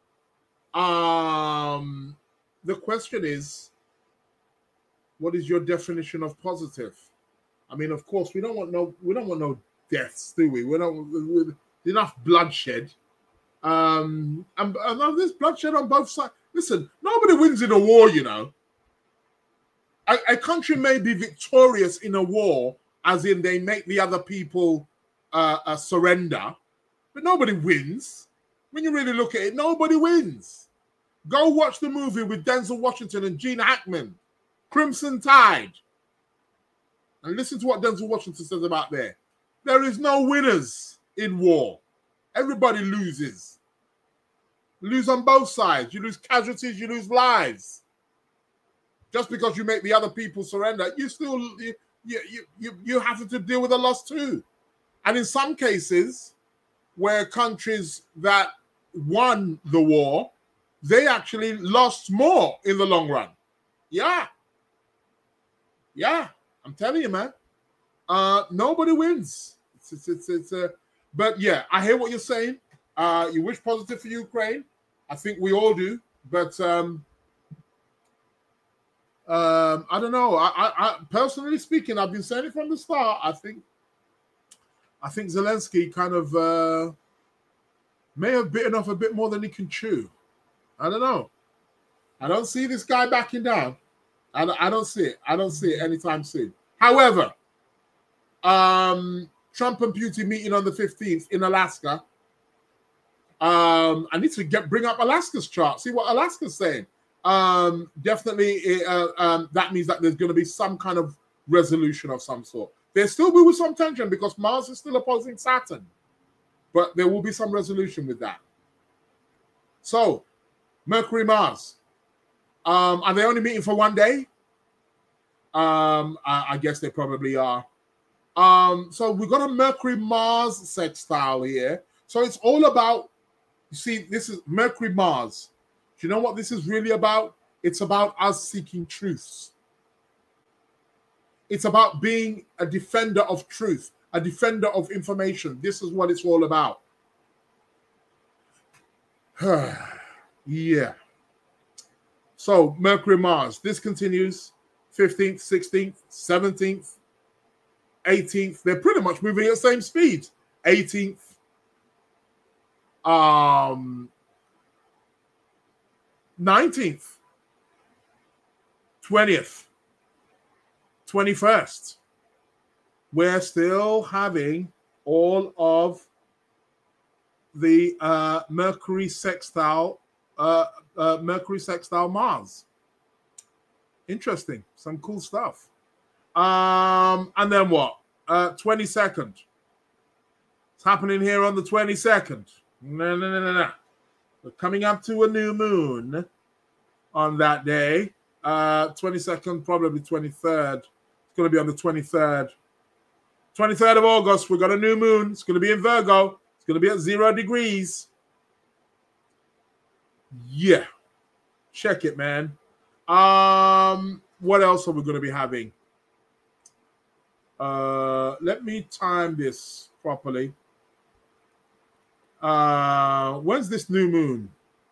Um, the question is, what is your definition of positive? I mean, of course, we don't want no, we don't want no deaths, do we? We don't we, enough bloodshed. Um, and, and there's bloodshed on both sides. Listen, nobody wins in a war, you know. A, a country may be victorious in a war, as in they make the other people uh, uh, surrender, but nobody wins. When you really look at it, nobody wins. Go watch the movie with Denzel Washington and Gene Hackman, Crimson Tide, and listen to what Denzel Washington says about there. There is no winners in war. Everybody loses. You lose on both sides. You lose casualties, you lose lives. Just because you make the other people surrender, you still you you you, you have to deal with a loss too. And in some cases, where countries that won the war, they actually lost more in the long run. Yeah. Yeah, I'm telling you, man. Uh, nobody wins. It's, it's, it's, it's uh, but yeah, I hear what you're saying. Uh, you wish positive for Ukraine. I think we all do. But um, um, I don't know. I, I, I personally speaking, I've been saying it from the start. I think, I think Zelensky kind of uh, may have bitten off a bit more than he can chew. I don't know. I don't see this guy backing down. I don't, I don't see it. I don't see it anytime soon. However, um, Trump and Putin meeting on the fifteenth in Alaska. Um, I need to get bring up Alaska's chart, see what Alaska's saying. Um, definitely, uh, um, that means that there's going to be some kind of resolution of some sort. There still will be some tension because Mars is still opposing Saturn, but there will be some resolution with that. So, Mercury, Mars. Um, are they only meeting for one day? Um, I, I guess they probably are. Um, so we've got a Mercury-Mars sextile here. So it's all about, you see, this is Mercury-Mars. Do you know what this is really about? It's about us seeking truths. It's about being a defender of truth, a defender of information. This is what it's all about. Yeah. So, Mercury, Mars, this continues fifteenth, sixteenth, seventeenth, eighteenth. They're pretty much moving at the same speed. eighteenth, um, nineteenth, twentieth, twenty-first. We're still having all of the uh, Mercury sextile uh, Uh, Mercury sextile Mars. Interesting. Some cool stuff. Um, and then what? Uh, twenty-second. It's happening here on the twenty-second. No, no, no, no, no. We're coming up to a new moon on that day. Uh, twenty-second, probably twenty-third. It's going to be on the twenty-third. twenty-third of August, we've got a new moon. It's going to be in Virgo. It's going to be at zero degrees. Yeah, check it, man. Um, what else are we going to be having? Uh, let me time this properly. Uh, when's this new moon?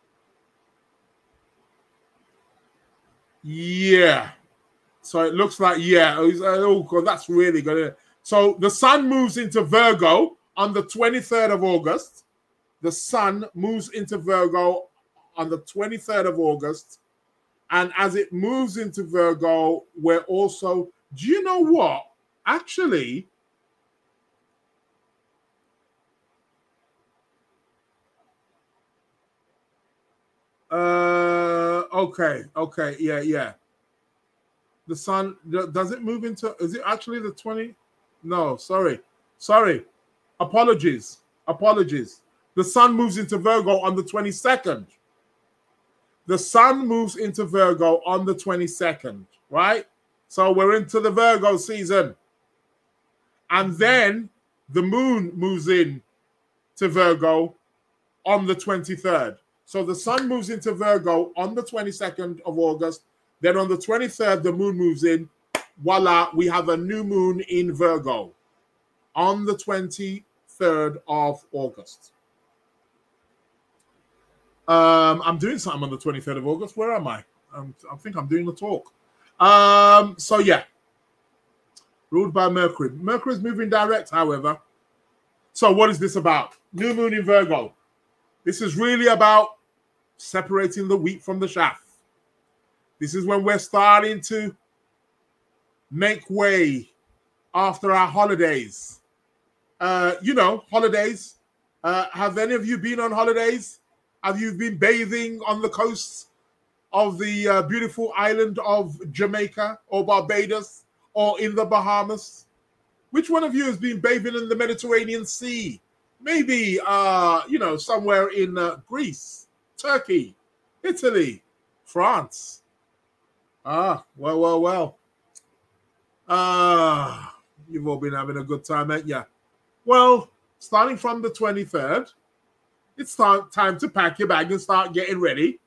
Yeah. So it looks like, yeah. Oh, God, that's really good. So the sun moves into Virgo on the twenty-third of August. The sun moves into Virgo on the twenty-third of August. And as it moves into Virgo, we're also, do you know what? Actually, uh, okay, okay, yeah, yeah. The sun, does it move into, is it actually the twenty? No, sorry, sorry. Apologies, apologies. The sun moves into Virgo on the twenty-second. The sun moves into Virgo on the twenty-second, right? So we're into the Virgo season. And then the moon moves in to Virgo on the twenty-third. So the sun moves into Virgo on the twenty-second of August. Then on the twenty-third, the moon moves in. Voila, we have a new moon in Virgo on the twenty-third of August. Um, I'm doing something on the twenty-third of August. Where am I? I'm, I think I'm doing the talk. Um, so, yeah. Ruled by Mercury. Mercury is moving direct, however. So what is this about? New moon in Virgo. This is really about separating the wheat from the chaff. This is when we're starting to make way after our holidays. Uh, you know, holidays. Uh, have any of you been on holidays? Have you been bathing on the coast of the uh, beautiful island of Jamaica or Barbados or in the Bahamas? Which one of you has been bathing in the Mediterranean Sea? Maybe, uh, you know, somewhere in uh, Greece, Turkey, Italy, France. Ah, well, well, well. Ah, you've all been having a good time, ain't you? Well, starting from the twenty-third, it's time to pack your bag and start getting ready.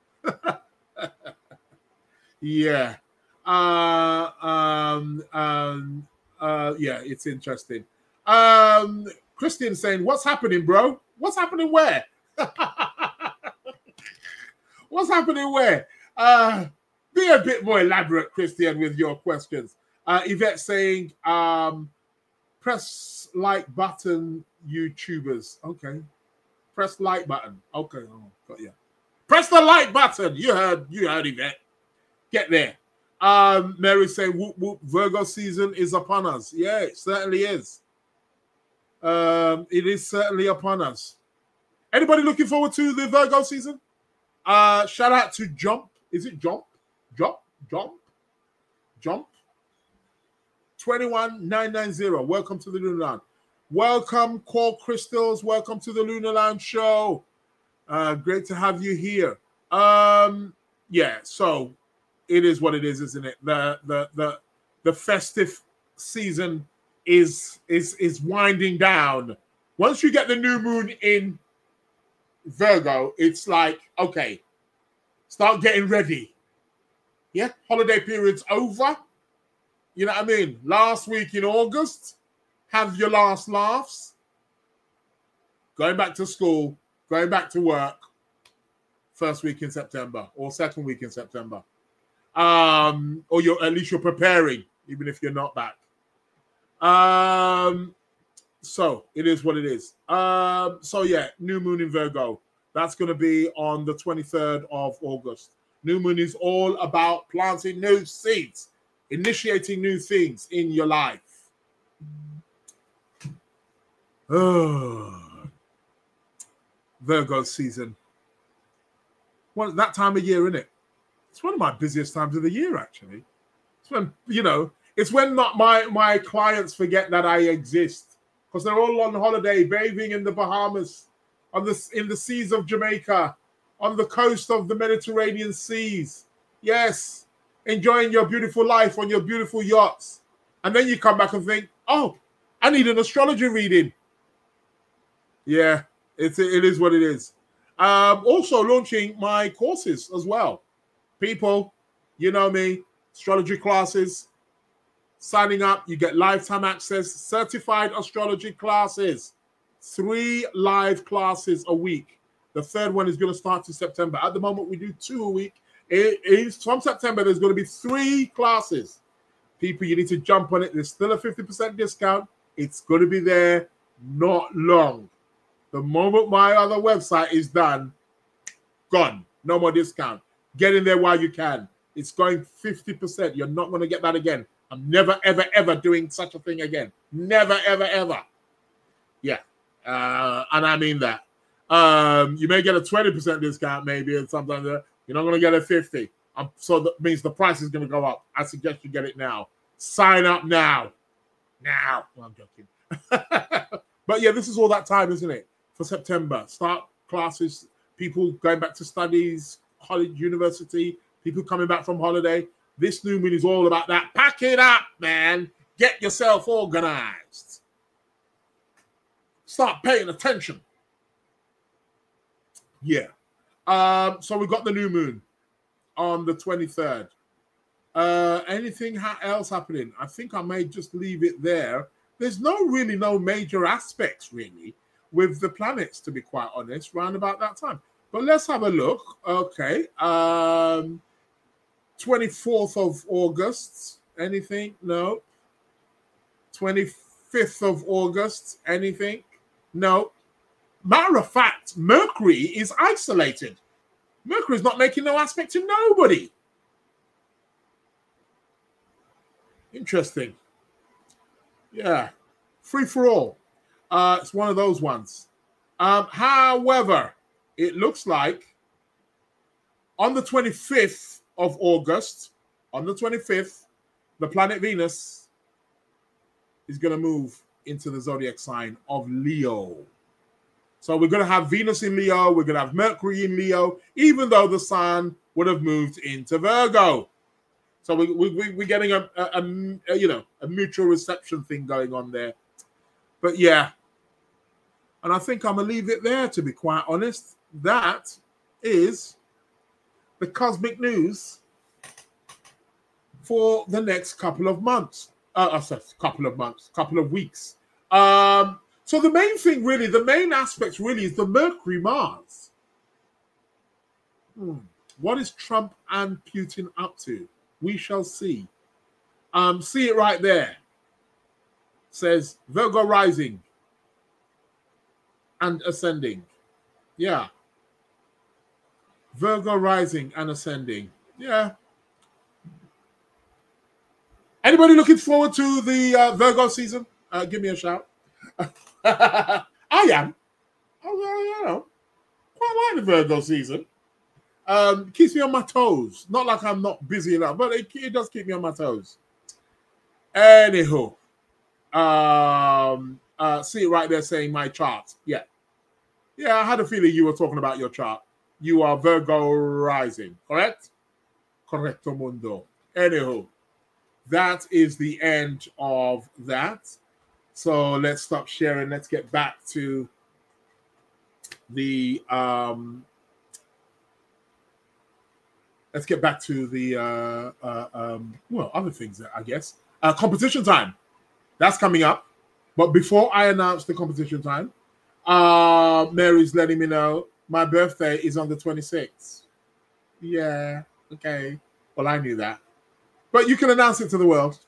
Yeah. Uh, um, um, uh, yeah, it's interesting. Um, Christian saying, what's happening, bro? What's happening where? What's happening where? Uh, be a bit more elaborate, Christian, with your questions. Uh, Yvette saying, um, press like button, YouTubers. Okay. Press like button. Okay. Oh, got you. Press the like button. You heard, you heard Yvette. Get there. Um, Mary saying, whoop, whoop, Virgo season is upon us. Yeah, it certainly is. Um, it is certainly upon us. Anybody looking forward to the Virgo season? Uh, shout out to Jump. Is it Jump? Jump? Jump? Jump? twenty-one nine ninety. Welcome to the Lunar Lounge. Welcome, Core Crystals. Welcome to the Lunar Lounge show. Uh, great to have you here. Um, yeah, so it is what it is, isn't it? The the the the festive season is is is winding down. Once you get the new moon in Virgo, it's like, okay, start getting ready. Yeah, holiday period's over. You know what I mean? Last week in August, have your last laughs. Going back to school, going back to work, first week in September or second week in September. Um, or you're at least you're preparing, even if you're not back. Um, so it is what it is. Um, so yeah, new moon in Virgo. That's going to be on the twenty-third of August. New moon is all about planting new seeds, initiating new things in your life. Oh, Virgo season. Well, that time of year, isn't it? It's one of my busiest times of the year, actually. It's when, you know, it's when not my, my clients forget that I exist because they're all on holiday, bathing in the Bahamas, on the, in the seas of Jamaica, on the coast of the Mediterranean seas. Yes, enjoying your beautiful life on your beautiful yachts. And then you come back and think, oh, I need an astrology reading. Yeah, it's, it is what it is. Um, also launching my courses as well. People, you know me, astrology classes. Signing up, you get lifetime access, certified astrology classes, three live classes a week. The third one is going to start in September. At the moment, we do two a week. It is from September, there's going to be three classes. People, you need to jump on it. There's still a fifty percent discount. It's going to be there not long. The moment my other website is done, gone. No more discount. Get in there while you can. It's going fifty percent. You're not going to get that again. I'm never, ever, ever doing such a thing again. Never, ever, ever. Yeah. Uh, and I mean that. Um, you may get a twenty percent discount maybe, and sometimes you're not going to get a fifty. Um, so that means the price is going to go up. I suggest you get it now. Sign up now. Now. Well, I'm joking. But yeah, this is all that time, isn't it? For September. Start classes, people going back to studies, college, university, people coming back from holiday. This new moon is all about that. Pack it up, man. Get yourself organized. Start paying attention. Yeah. Um, so we got the new moon on the twenty-third. Uh, anything ha- else happening? I think I may just leave it there. There's no really no major aspects really with the planets, to be quite honest, round about that time. But let's have a look. Okay. Um, twenty-fourth of August. Anything? No. twenty-fifth of August. Anything? No. Matter of fact, Mercury is isolated. Mercury is not making no aspect to nobody. Interesting. Yeah. Free for all. Uh, it's one of those ones. Um, however, it looks like on the twenty-fifth of August, on the twenty-fifth, the planet Venus is going to move into the zodiac sign of Leo. So we're going to have Venus in Leo. We're going to have Mercury in Leo, even though the sun would have moved into Virgo. So we, we, we're getting a, a, a, you know, a mutual reception thing going on there. But yeah, and I think I'm going to leave it there, to be quite honest. That is the cosmic news for the next couple of months. Uh, sorry, couple of months, couple of weeks. Um, so the main thing really, the main aspect really is the Mercury-Mars. Hmm. What is Trump and Putin up to? We shall see. Um, see it right there. Says Virgo rising and ascending. Yeah. Virgo rising and ascending. Yeah. Anybody looking forward to the uh, Virgo season? Uh, give me a shout. I am. I, you know, quite like the Virgo season. Um, keeps me on my toes. Not like I'm not busy enough, but it, it does keep me on my toes. Anywho, um, uh, see it right there saying my chart. Yeah. Yeah, I had a feeling you were talking about your chart. You are Virgo rising, correct? Correcto mundo. Anywho, that is the end of that. So let's stop sharing. Let's get back to the um, let's get back to the uh, uh, um, well, other things, I guess. Uh, competition time. That's coming up. But before I announce the competition time, uh, Mary's letting me know my birthday is on the twenty-sixth. Yeah, okay. Well, I knew that. But you can announce it to the world.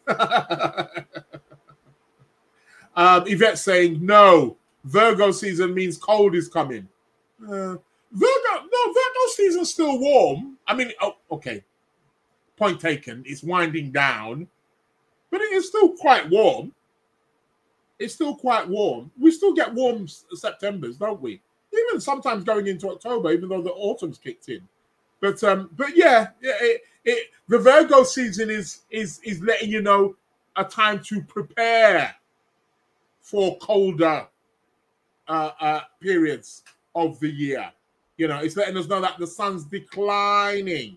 um, Yvette saying, no, Virgo season means cold is coming. Uh, Virgo, no, Virgo season's still warm. I mean, oh, okay. Point taken. It's winding down. But it is still quite warm. It's still quite warm. We still get warm Septembers, don't we? Even sometimes going into October, even though the autumn's kicked in. But um, but yeah, it, it, the Virgo season is is is letting you know a time to prepare for colder uh, uh, periods of the year. You know, it's letting us know that the sun's declining.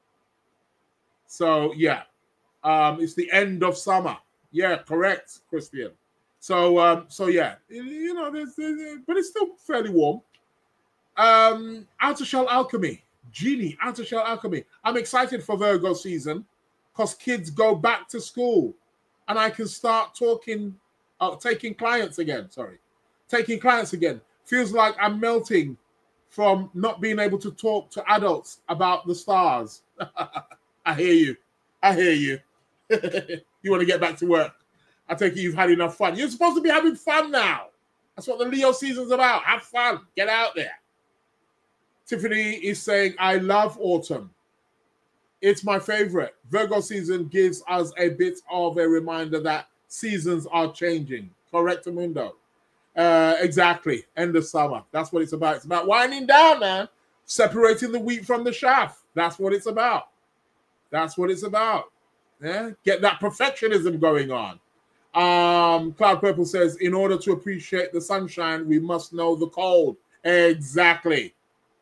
So yeah, um, it's the end of summer. Yeah, correct, Christian. So um, so yeah, you know, there's, there's, but it's still fairly warm. Um, Outer Shell Alchemy. Genie, Outer Shell Alchemy. I'm excited for Virgo season because kids go back to school. and I can start talking, uh, taking clients again. Sorry, taking clients again. Feels like I'm melting from not being able to talk to adults about the stars. I hear you. I hear you. You want to get back to work. I take it you've had enough fun. You're supposed to be having fun now. That's what the Leo season's about. Have fun. Get out there. Tiffany is saying, I love autumn. It's my favorite. Virgo season gives us a bit of a reminder that seasons are changing. Correct, Mundo. Uh, exactly. End of summer. That's what it's about. It's about winding down, man. Separating the wheat from the chaff. That's what it's about. That's what it's about. Yeah. Get that perfectionism going on. Um, Cloud Purple says, in order to appreciate the sunshine, we must know the cold. Exactly.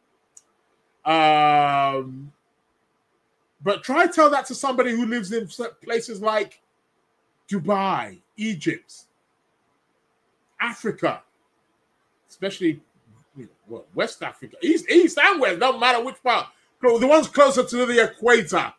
Um, but try tell that to somebody who lives in places like Dubai, Egypt, Africa, especially well, West Africa, East, East and West, don't matter which part. The ones closer to the equator,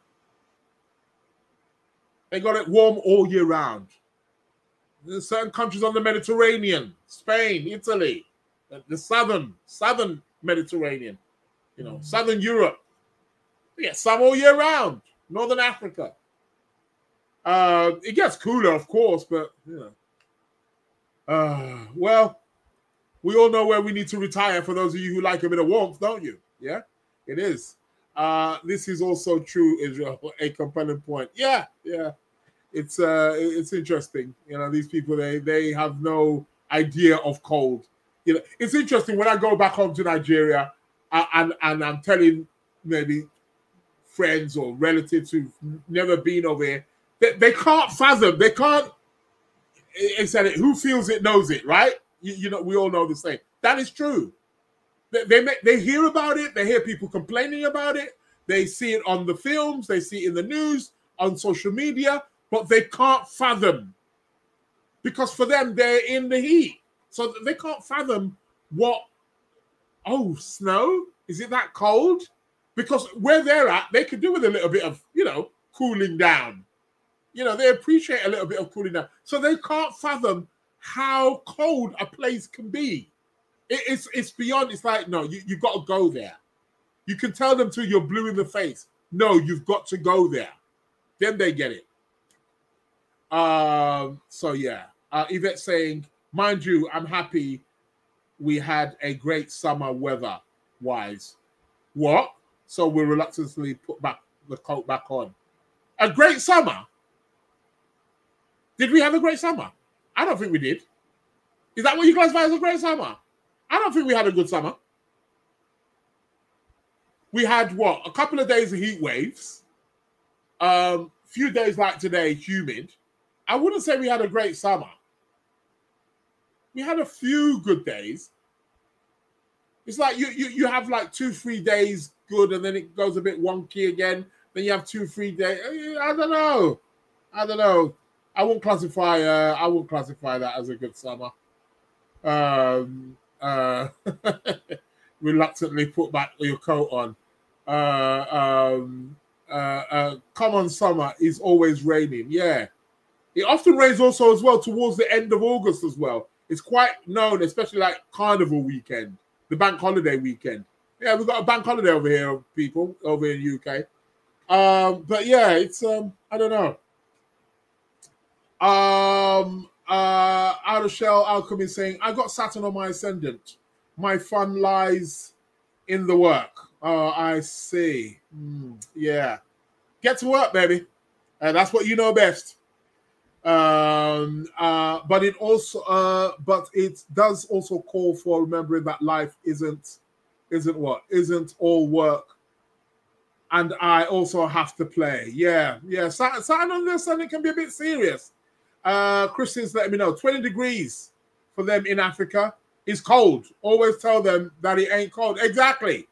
they got it warm all year round. There's certain countries on the Mediterranean, Spain, Italy, the southern, southern Mediterranean, you know, southern Europe. They get some all year round. Northern Africa. Uh, it gets cooler, of course, but, you know. Uh, well, we all know where we need to retire for those of you who like a bit of warmth, don't you? Yeah, it is. Uh, this is also true, Israel, a compelling point. Yeah, yeah. It's uh, it's interesting. You know, these people, they they have no idea of cold. You know, it's interesting when I go back home to Nigeria uh, and, and I'm telling maybe friends or relatives who've never been over here, they, they can't fathom, they can't, it's that who feels it knows it, right? You, you know, we all know the same. That is true. They, they, make, they hear about it, they hear people complaining about it, they see it on the films, they see it in the news, on social media, but they can't fathom because for them, they're in the heat. So they can't fathom what, oh, snow? Is it that cold? Because where they're at, they could do with a little bit of, you know, cooling down. You know, they appreciate a little bit of cooling down. So they can't fathom how cold a place can be. It, it's it's beyond, it's like, no, you, you've got to go there. You can tell them till you're blue in the face. No, you've got to go there. Then they get it. Um, so, yeah. Uh, Yvette saying, mind you, I'm happy we had a great summer weather-wise. What? So we reluctantly put back the coat back on. A great summer? Did we have a great summer? I don't think we did. Is that what you classify as a great summer? I don't think we had a good summer. We had, what, a couple of days of heat waves. Um, few days like today, humid. I wouldn't say we had a great summer. We had a few good days. It's like you, you, you have like two, three days good, and then it goes a bit wonky again. Then you have two, three days. I don't know. I don't know. I won't classify. Uh, I won't classify that as a good summer. Um, uh, reluctantly put back your coat on. Uh, um, uh, uh, common summer is always raining. Yeah, it often rains also as well towards the end of August as well. It's quite known, especially like Carnival weekend, the bank holiday weekend. Yeah, we've got a bank holiday over here, people, over in the U K. Um, but yeah, it's um, I don't know. Um, uh, Out of Shell Alchemy saying, I got Saturn on my ascendant. My fun lies in the work. Oh, I see. Mm, yeah. Get to work, baby. Uh, that's what you know best. Um, uh, but it also, uh, but it does also call for remembering that life isn't, isn't what? Isn't all work. And I also have to play. Yeah, yeah. Saturn, Saturn on the ascendant can be a bit serious. Uh, Christians letting me know twenty degrees for them in Africa is cold. Always tell them that it ain't cold. Exactly.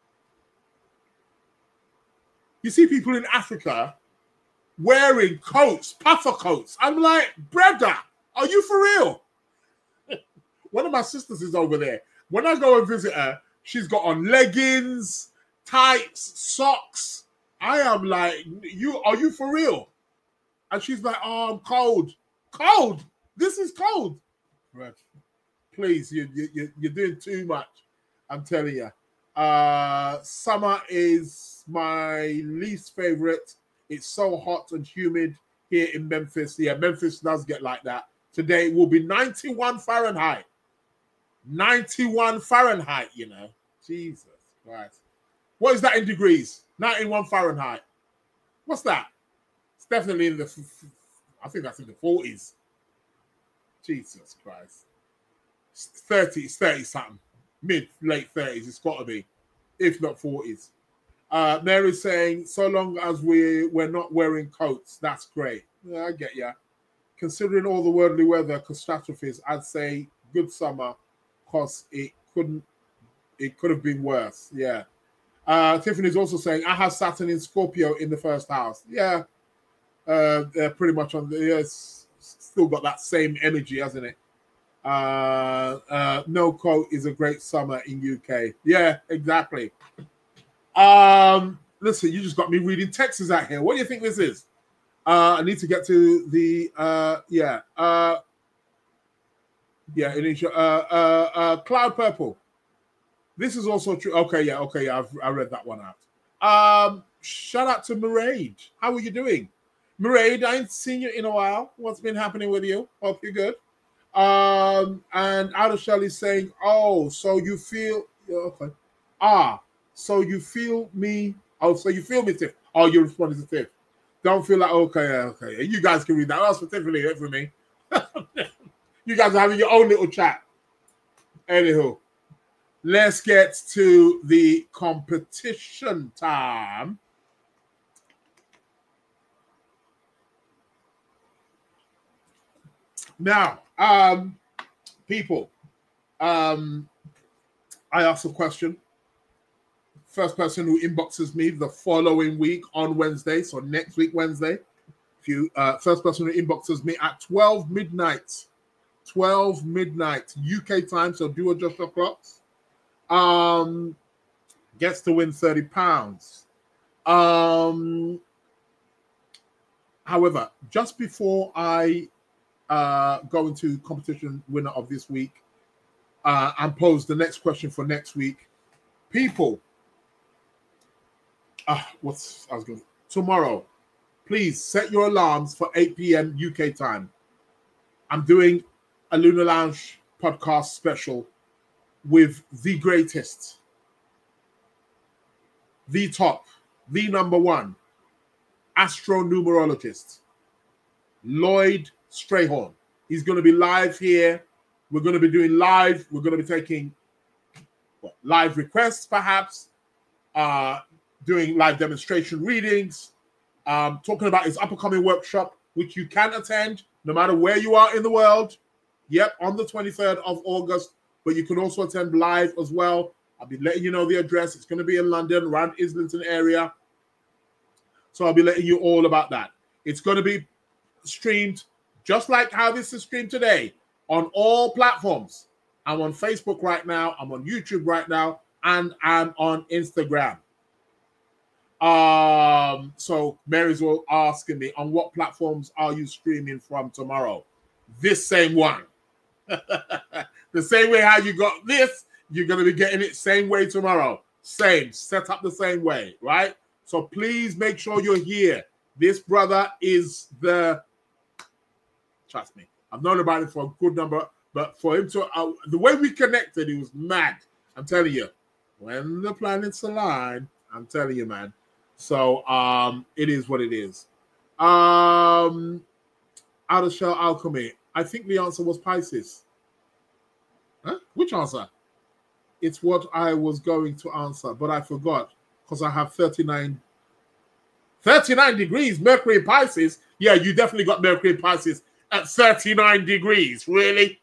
You see people in Africa wearing coats, puffer coats. I'm like, brother, are you for real? One of my sisters is over there. When I go and visit her, she's got on leggings, tights, socks. I am like, you are you for real? And she's like, oh, I'm cold. Cold. This is cold. Right. Please, you, you, you're doing too much. I'm telling you. Uh, summer is my least favorite. It's so hot and humid here in Memphis. Yeah, Memphis does get like that. Today will be ninety-one Fahrenheit. ninety-one Fahrenheit, you know. Jesus Christ. What is that in degrees? ninety-one Fahrenheit. What's that? It's definitely in the, I think that's in the forties. Jesus Christ. It's thirty, it's thirty something. Mid, late thirties, it's got to be. If not forties. Uh, Mary's saying, so long as we, we're not wearing coats, that's great. Yeah, I get ya. Considering all the worldly weather catastrophes, I'd say good summer, because it couldn't, it could have been worse. Yeah. Uh, Tiffany's also saying, I have Saturn in Scorpio in the first house. Yeah. Uh, they're pretty much on the, yes, still got that same energy, hasn't it? Uh, uh, no coat is a great summer in U K. Yeah, exactly. Um, listen, you just got me reading texts out here. What do you think this is? Uh, I need to get to the, uh, yeah, uh, yeah, it is, uh, uh, uh, Cloud Purple. This is also true. Okay, yeah, okay, yeah, I've, I read that one out. Um, shout out to Mairead. How are you doing? Mairead, I ain't seen you in a while. What's been happening with you? Hope you're good. Um, and Outer Shell is saying, oh, so you feel, yeah, okay. Ah, so you feel me, oh, so you feel me, Tiff. Oh, you're responding to Tiff. Don't feel like, okay, okay. You guys can read that. That's for Tiffany, not for me. You guys are having your own little chat. Anywho, let's get to the competition time. Now, um, people, um, I asked a question. First person who inboxes me the following week on Wednesday, so next week Wednesday, if you uh, first person who inboxes me at twelve midnight, twelve midnight U K time, so do adjust your clocks, um, gets to win thirty pounds. Um, however, just before I uh, go into competition winner of this week uh, and pose the next question for next week, people, Uh, what's I was going to tomorrow? Please set your alarms for eight p.m. U K time. I'm doing a Lunar Lounge podcast special with the greatest, the top, the number one astronumerologist, Lloyd Strayhorn. He's going to be live here. We're going to be doing live. We're going to be taking what, live requests, perhaps. Uh, doing live demonstration readings, um, talking about his upcoming workshop, which you can attend no matter where you are in the world. Yep, on the twenty-third of August, but you can also attend live as well. I'll be letting you know the address. It's going to be in London, around Islington area. So I'll be letting you all about that. It's going to be streamed just like how this is streamed today on all platforms. I'm on Facebook right now. I'm on YouTube right now. And I'm on Instagram. Um, so Mary's all asking me, on what platforms are you streaming from tomorrow? This same one. The same way how you got this, you're going to be getting it same way tomorrow. Same, set up the same way, right? So please make sure you're here. This brother is the, trust me, I've known about it for a good number, but for him to, uh, the way we connected, he was mad. I'm telling you, when the planets align, I'm telling you, man. So um, it is what it is. Um, Outer Shell Alchemy. I think the answer was Pisces. Huh? Which answer? It's what I was going to answer, but I forgot because I have thirty-nine, thirty-nine degrees Mercury in Pisces. Yeah, you definitely got Mercury in Pisces at thirty-nine degrees. Really?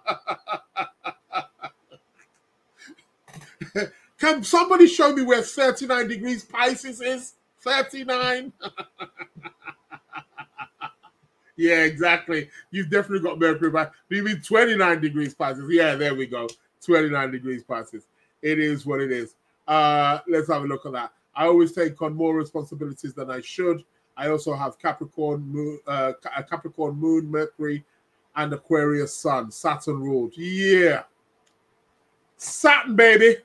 Can somebody show me where thirty-nine degrees Pisces is? thirty-nine? Yeah, exactly. You've definitely got Mercury. Do you mean twenty-nine degrees Pisces? Yeah, there we go. twenty-nine degrees Pisces. It is what it is. Uh, let's have a look at that. I always take on more responsibilities than I should. I also have Capricorn moon, uh, Capricorn moon, Mercury, and Aquarius sun. Saturn ruled. Yeah. Saturn, baby.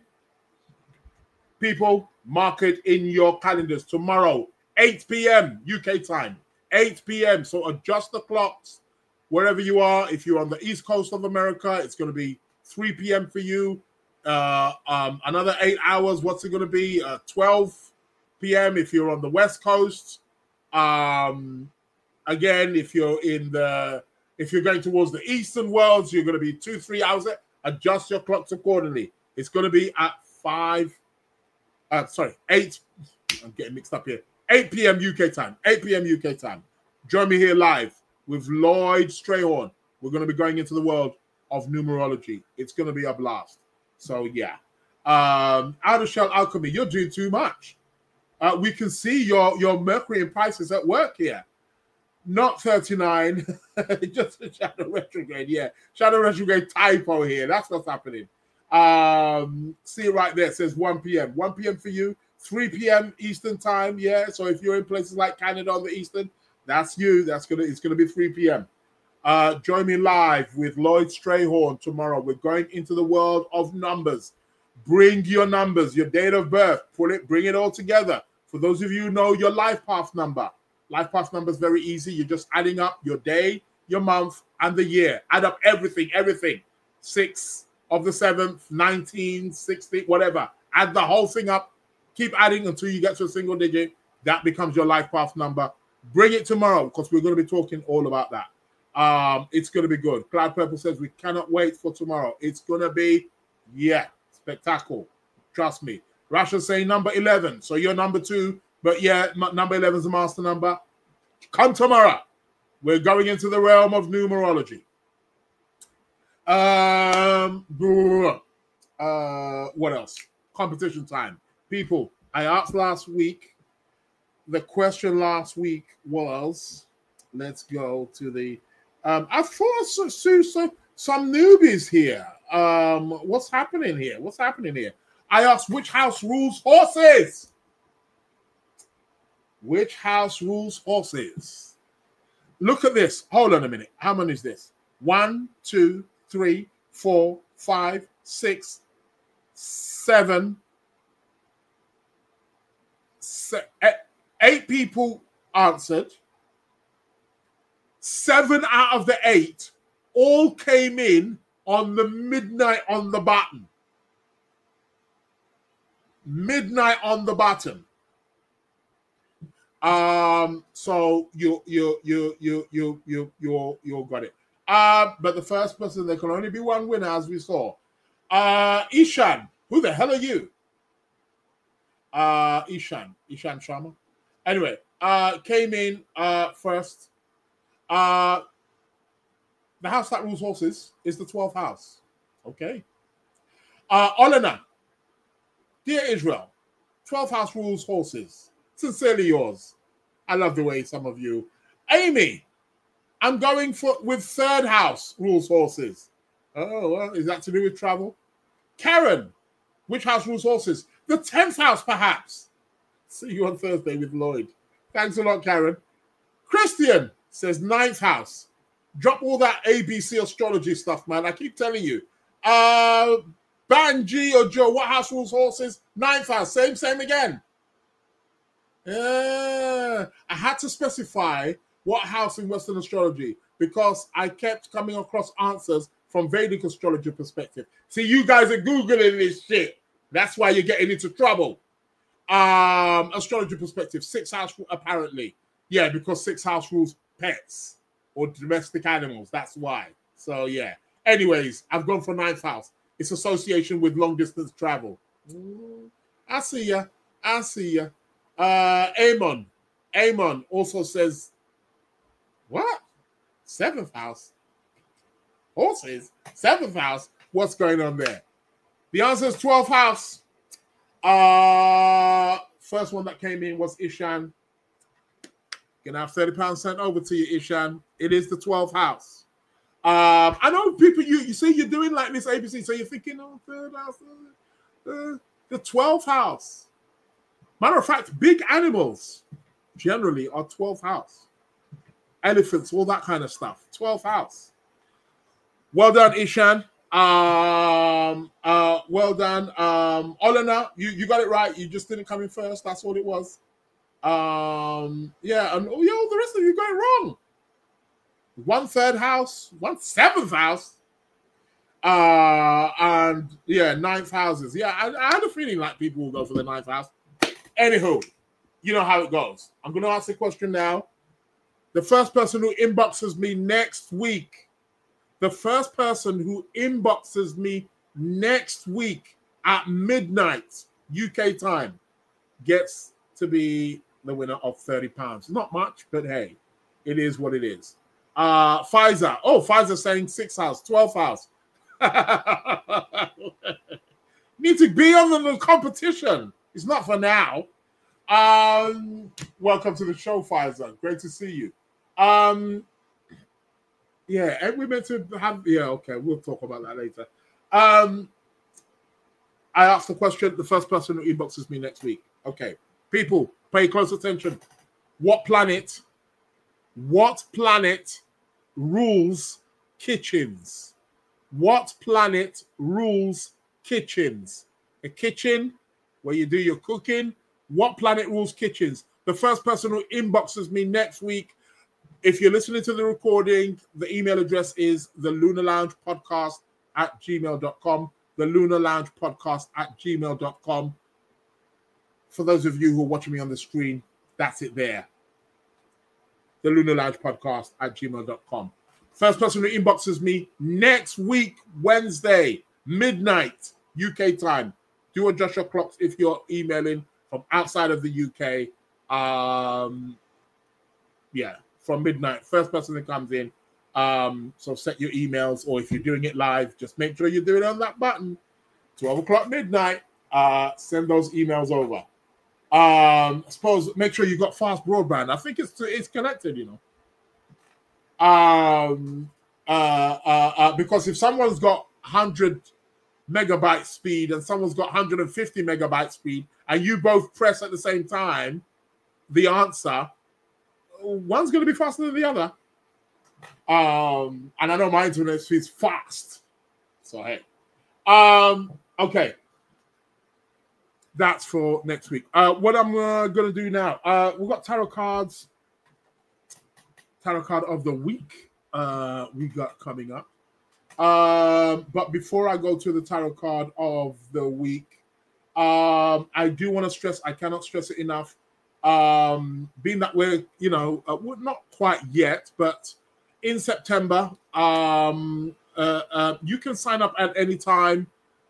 People, mark it in your calendars. Tomorrow, eight p.m. U K time. eight p.m. So adjust the clocks wherever you are. If you're on the East Coast of America, it's going to be three p.m. for you. Uh, um, another eight hours. What's it going to be? Uh, twelve p.m. if you're on the West Coast. Um, again, if you're in the if you're going towards the Eastern worlds, you're going to be two, three hours. Adjust your clocks accordingly. It's going to be at five. Uh, sorry, eight. I'm getting mixed up here. eight p.m. U K time. eight p.m. U K time. Join me here live with Lloyd Strayhorn. We're going to be going into the world of numerology. It's going to be a blast. So yeah. Um, Outer Shell Alchemy, you're doing too much. Uh, we can see your, your Mercury and Pisces at work here. Not thirty-nine. Just a shadow retrograde. Yeah. Shadow retrograde typo here. That's what's happening. Um, see it right there. It says one p.m. one p.m. for you. three p.m. Eastern time. Yeah. So if you're in places like Canada on the Eastern, that's you. That's gonna it's gonna be three p.m. Uh, join me live with Lloyd Strayhorn tomorrow. We're going into the world of numbers. Bring your numbers, your date of birth, pull it, bring it all together. For those of you who know your life path number, life path number is very easy. You're just adding up your day, your month, and the year. Add up everything, everything. Six of the seventh, nineteen, sixty, whatever. Add the whole thing up. Keep adding until you get to a single digit. That becomes your life path number. Bring it tomorrow because we're going to be talking all about that. Um, it's going to be good. Cloud Purple says we cannot wait for tomorrow. It's going to be, yeah, spectacle. Trust me. Rasha saying number eleven. So you're number two, but yeah, m- number eleven is the master number. Come tomorrow. We're going into the realm of numerology. Um, uh, what else? Competition time. People, I asked last week, the question last week was, let's go to the, um, I thought so, so, so, some newbies here. Um, what's happening here? What's happening here? I asked which house rules horses? Which house rules horses? Look at this. Hold on a minute. How many is this? One, two, three, four, five, six, seven, se- eight people answered. Seven out of the eight all came in on the midnight on the button. Midnight on the button. Um, so you you you you you you you you got it. Uh, but the first person, there can only be one winner, as we saw. Uh, Ishan, who the hell are you? Uh, Ishan, Ishan Sharma. Anyway, uh, came in uh first. Uh, the house that rules horses is the twelfth house. Okay. Uh, Olena, dear Israel, twelfth house rules horses. Sincerely yours. I love the way some of you. Amy, I'm going for with third house rules horses. Oh, well, is that to do with travel? Karen, which house rules horses? The tenth house, perhaps. See you on Thursday with Lloyd. Thanks a lot, Karen. Christian says ninth house. Drop all that A B C astrology stuff, man. I keep telling you. Uh, Banji or Joe, what house rules horses? Ninth house. Same, same again. Uh, I had to specify what house in Western astrology because I kept coming across answers from Vedic astrology perspective. See, you guys are Googling this shit. That's why you're getting into trouble. Um, astrology perspective, sixth house apparently. Yeah, because sixth house rules pets or domestic animals. That's why. So, yeah. Anyways, I've gone for ninth house. It's association with long distance travel. I see ya. I see ya. Uh, Amon. Amon also says, what? Seventh house? Horses? Seventh house? What's going on there? The answer is twelfth house. Uh, first one that came in was Ishan. Gonna have thirty pounds sent over to you, Ishan. It is the twelfth house. Um, I know people, you, you see, you're doing like this A B C, so you're thinking, oh, third house, uh, uh, the twelfth house. Matter of fact, big animals. generally are twelfth house. Elephants, all that kind of stuff. twelfth house. Well done, Ishan. Um, uh, well done. Um, Olena, you, you got it right. You just didn't come in first. That's all it was. Um, yeah, and oh, yo, the rest of you got it wrong. One third house, one seventh house, uh, and yeah, ninth houses. Yeah, I, I had a feeling like people will go for the ninth house. Anywho, you know how it goes. I'm going to ask the question now. The first person who inboxes me next week, the first person who inboxes me next week at midnight U K time gets to be the winner of thirty pounds. Not much, but hey, it is what it is. Uh, Pfizer. Oh, Pfizer saying sixth house, twelfth house. Need to be on the competition. It's not for now. Um, welcome to the show, Pfizer. Great to see you. Um, yeah, and we meant to have. Yeah, okay, we'll talk about that later. Um, I asked the question. The first person who inboxes me next week. Okay, people, pay close attention. What planet? What planet rules kitchens? What planet rules kitchens? A kitchen where you do your cooking. What planet rules kitchens? The first person who inboxes me next week, if you're listening to the recording, the email address is the Lunar Lounge Podcast at gmail dot com. The Lunar Lounge Podcast at gmail dot com. For those of you who are watching me on the screen, that's it there. The Lunar Lounge Podcast at gmail dot com. First person who inboxes me next week, Wednesday, midnight, U K time. Do adjust your clocks if you're emailing from outside of the U K. Um, yeah, from midnight. First person that comes in. Um, so set your emails, or if you're doing it live, just make sure you do it on that button. twelve o'clock midnight. Uh, send those emails over. Um, I suppose make sure you got fast broadband. I think it's it's connected, you know. Um, uh, uh, uh, because if someone's got one hundred megabyte speed and someone's got one hundred fifty megabyte speed, and you both press at the same time, the answer, one's going to be faster than the other. Um, and I know my internet speed's fast, so hey. Um, okay. That's for next week. Uh, what I'm uh, going to do now, uh, we've got tarot cards, tarot card of the week uh, we got coming up. Um, but before I go to the tarot card of the week, um, I do want to stress, I cannot stress it enough, um, being that we're, you know, uh, we're not quite yet, but in September, um, uh, uh, you can sign up at any time.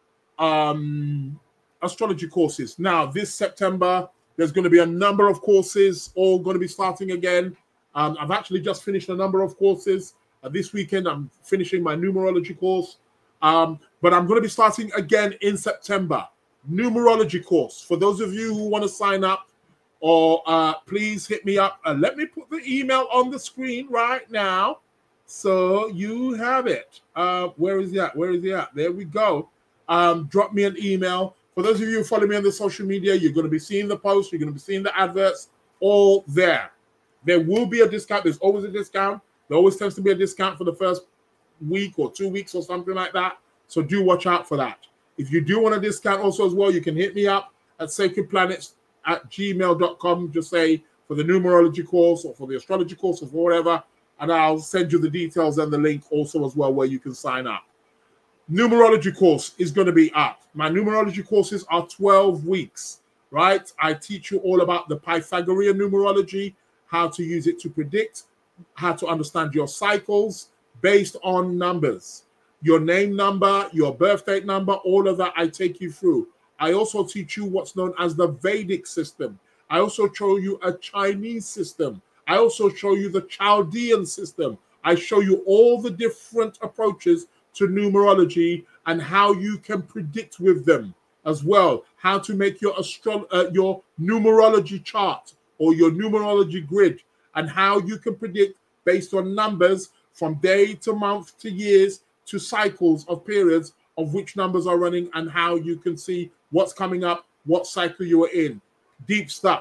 Um, astrology courses. Now, this September, there's going to be a number of courses all going to be starting again. Um, I've actually just finished a number of courses. Uh, this weekend, I'm finishing my numerology course. Um, but I'm going to be starting again in September. Numerology course. For those of you who want to sign up, or uh, please hit me up. Uh, let me put the email on the screen right now so you have it. Uh, where is he at? Where is he at? There we go. Um, drop me an email. For those of you who follow me on the social media, you're going to be seeing the posts, you're going to be seeing the adverts, all there. There will be a discount. There's always a discount. There always tends to be a discount for the first week or two weeks or something like that. So do watch out for that. If you do want a discount also as well, you can hit me up at sacred planets at gmail dot com. Just say for the numerology course or for the astrology course or for whatever, and I'll send you the details and the link also as well where you can sign up. Numerology course is going to be up. My numerology courses are twelve weeks, right? I teach you all about the Pythagorean numerology, how to use it to predict, how to understand your cycles based on numbers. Your name number, your birth date number, all of that I take you through. I also teach you what's known as the Vedic system. I also show you a Chinese system. I also show you the Chaldean system. I show you all the different approaches to numerology and how you can predict with them as well. How to make your astro- uh, your numerology chart or your numerology grid, and how you can predict based on numbers from day to month to years to cycles of periods of which numbers are running and how you can see what's coming up, what cycle you are in. Deep stuff.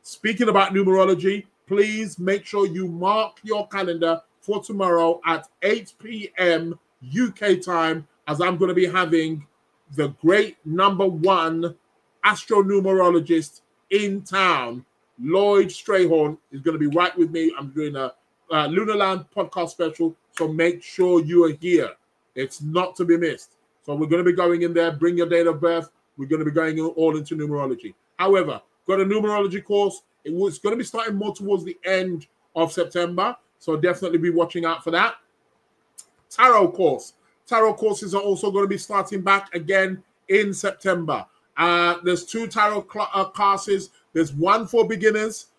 Speaking about numerology, please make sure you mark your calendar for tomorrow at eight p.m. U K time, as I'm going to be having the great number one astronumerologist in town, Lloyd Strayhorn, is going to be right with me. I'm doing a uh, Lunarland podcast special, so make sure you are here. It's not to be missed. So we're going to be going in there, bring your date of birth. We're going to be going all into numerology. However, got a numerology course. It was going to be starting more towards the end of September, so definitely be watching out for that. Tarot course. Tarot courses are also going to be starting back again in September. Uh, there's two tarot cl- uh, classes. There's one for beginners,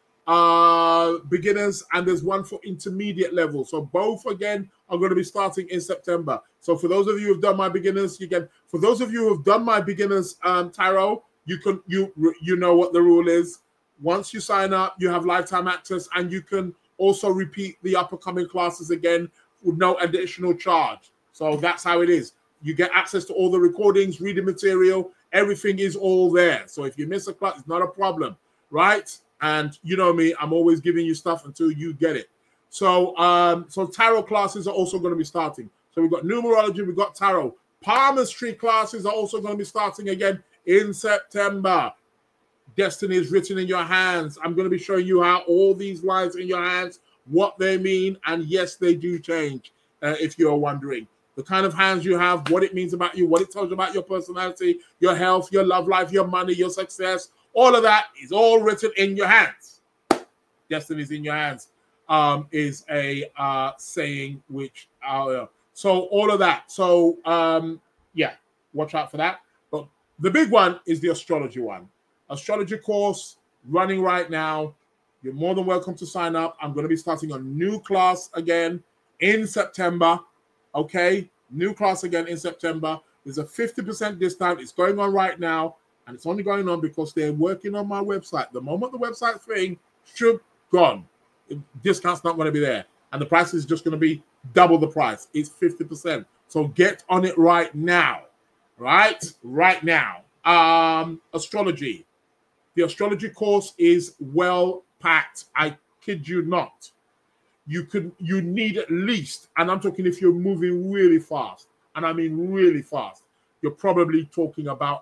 uh, beginners, and there's one for intermediate level. So both again are going to be starting in September. So for those of you who've done my beginners, you can. For those of you who've done my beginners um, tarot, you can you you know what the rule is. Once you sign up, you have lifetime access, and you can also repeat the upcoming classes again with no additional charge. So that's how it is. You get access to all the recordings, reading material, everything is all there. So if you miss a class, it's not a problem, right? And you know me, I'm always giving you stuff until you get it. So, um, so tarot classes are also going to be starting. So we've got numerology, we've got tarot. Palmistry classes are also going to be starting again in September. Destiny is written in your hands. I'm going to be showing you how all these lines in your hands, what they mean, and yes, they do change, uh, if you're wondering. The kind of hands you have, what it means about you, what it tells you about your personality, your health, your love life, your money, your success, all of that is all written in your hands. Destiny is in your hands um, is a uh, saying which, uh, so all of that. So, um, yeah, watch out for that. But the big one is the astrology one. Astrology course running right now. You're more than welcome to sign up. I'm going to be starting a new class again in September. Okay, new class again in September. There's a fifty percent discount. It's going on right now, and it's only going on because they're working on my website. The moment the website thing should gone, discount's not going to be there, and the price is just going to be double the price. It's fifty percent. So get on it right now, right? Right now. Um, astrology. The astrology course is well packed. I kid you not. You could, you need at least, and I'm talking if you're moving really fast, and I mean really fast, you're probably talking about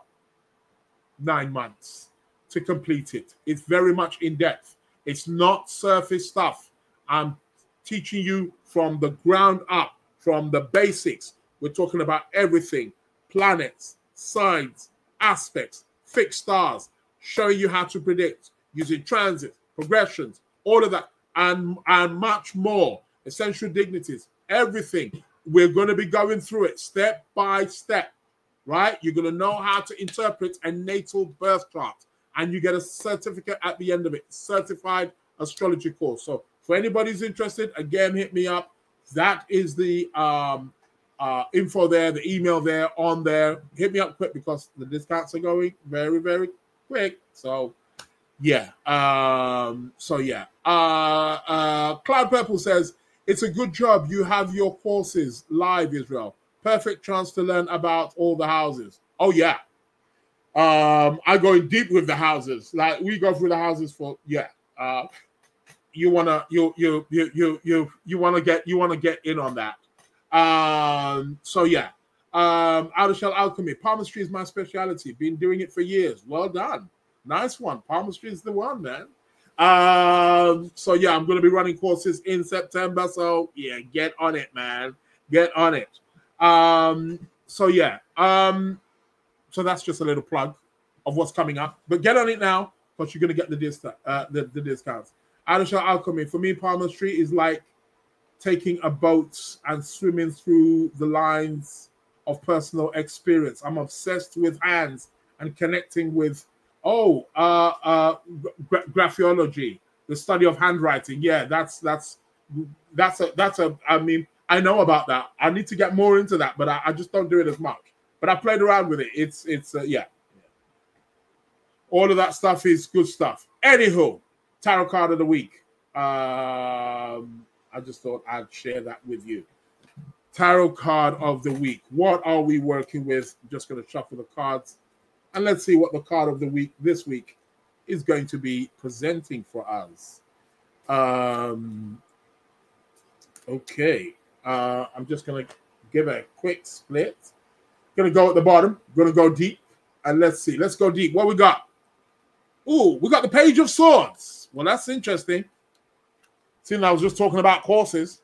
nine months to complete it. It's very much in depth. It's not surface stuff. I'm teaching you from the ground up, from the basics. We're talking about everything: planets, signs, aspects, fixed stars, showing you how to predict using transits, progressions, all of that, and, and much more. Essential dignities, everything. We're going to be going through it step by step, right? You're going to know how to interpret a natal birth chart, and you get a certificate at the end of it, certified astrology course. So for anybody who's interested, again, hit me up. That is the um, uh, info there, the email there on there. Hit me up quick because the discounts are going very, very quick. So yeah. Um, so yeah. Uh, uh, Cloud Purple says, it's a good job you have your courses live, Israel. Perfect chance to learn about all the houses. Oh yeah. Um, I go in deep with the houses. Like we go through the houses for yeah. Uh, you wanna you you you you you you wanna get you wanna get in on that. Um, so yeah. Um, Outer Shell Alchemy. Palmistry is my specialty. Been doing it for years. Well done. Nice one. Palmistry is the one, man. Um, so yeah, I'm going to be running courses in September. So yeah, get on it, man. Get on it. Um, so yeah. Um, so that's just a little plug of what's coming up. But get on it now because you're going to get the, dis- uh, the, the discounts. Outer Shell Alchemy. For me, palmistry is like taking a boat and swimming through the lines of personal experience. I'm obsessed with hands and connecting with Oh, uh, uh, gra- graphiology, the study of handwriting. Yeah, that's that's that's a that's a. I mean, I know about that. I need to get more into that, but I, I just don't do it as much. But I played around with it. It's it's uh, yeah. All of that stuff is good stuff. Anywho, tarot card of the week. Um, I just thought I'd share that with you. Tarot card of the week. What are we working with? I'm just going to shuffle the cards. And let's see what the card of the week this week is going to be presenting for us. Um, okay, uh, I'm just going to give a quick split. Going to go at the bottom, going to go deep, and let's see. Let's go deep. What we got? Ooh, we got the Page of Swords. Well, that's interesting. Seeing I was just talking about courses.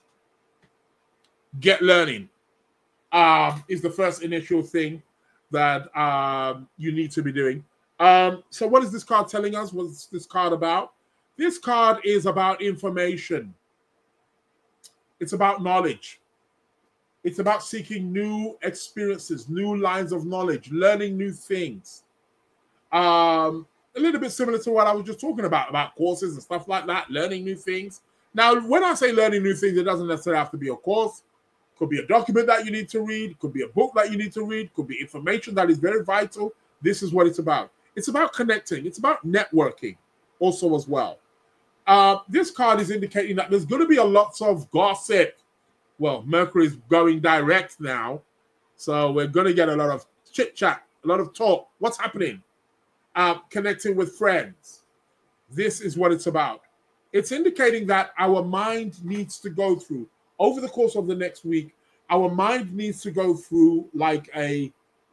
Get learning um, is the first initial thing that um, you need to be doing. Um, so what is this card telling us? What's this card about? This card is about information. It's about knowledge. It's about seeking new experiences, new lines of knowledge, learning new things. Um, a little bit similar to what I was just talking about, about courses and stuff like that, learning new things. Now, when I say learning new things, it doesn't necessarily have to be a course. Could be a document that you need to read. Could be a book that you need to read. Could be information that is very vital. This is what it's about. It's about connecting. It's about networking also as well. Uh, this card is indicating that there's going to be a lot of gossip. Well, Mercury is going direct now. So we're going to get a lot of chit-chat, a lot of talk. What's happening? Uh, connecting with friends. This is what it's about. It's indicating that our mind needs to go through, over the course of the next week, our mind needs to go through like a,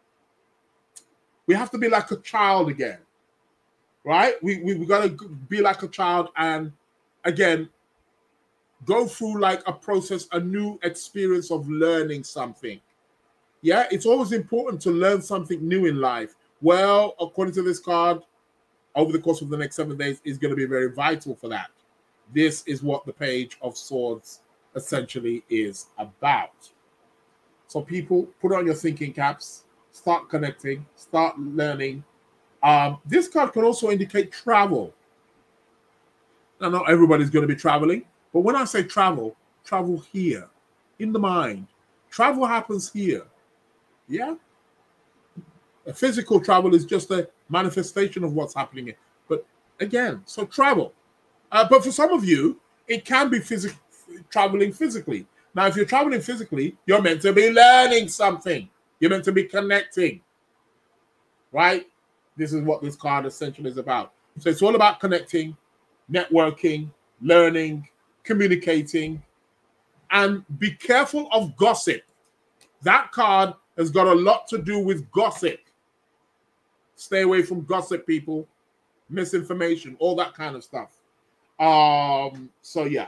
we have to be like a child again, right? We, we, we got to be like a child and, again, go through like a process, a new experience of learning something. Yeah, it's always important to learn something new in life. Well, according to this card, over the course of the next seven days is going to be very vital for that. This is what the Page of Swords essentially is about. So people, put on your thinking caps, start connecting, start learning. Um, this card can also indicate travel. Now, not everybody's going to be traveling, but when I say travel, travel here, in the mind. Travel happens here. Yeah? A physical travel is just a manifestation of what's happening here. But again, so travel. Uh, but for some of you, it can be phys- traveling physically. Now, if you're traveling physically, you're meant to be learning something. You're meant to be connecting. Right? This is what this card essentially is about. So it's all about connecting, networking, learning, communicating, and be careful of gossip. That card has got a lot to do with gossip. Stay away from gossip, people. Misinformation, all that kind of stuff. Um, so yeah.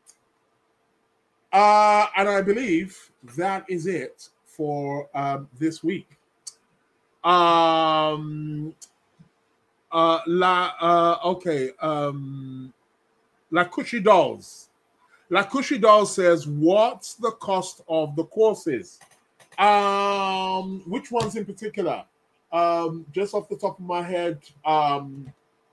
Uh, and I believe that is it for um, this week. Um, uh, la, uh, okay. Um, La Cushy Dolls. La Cushy Dolls says, what's the cost of the courses? Um, which ones in particular? Um, just off the top of my head, um,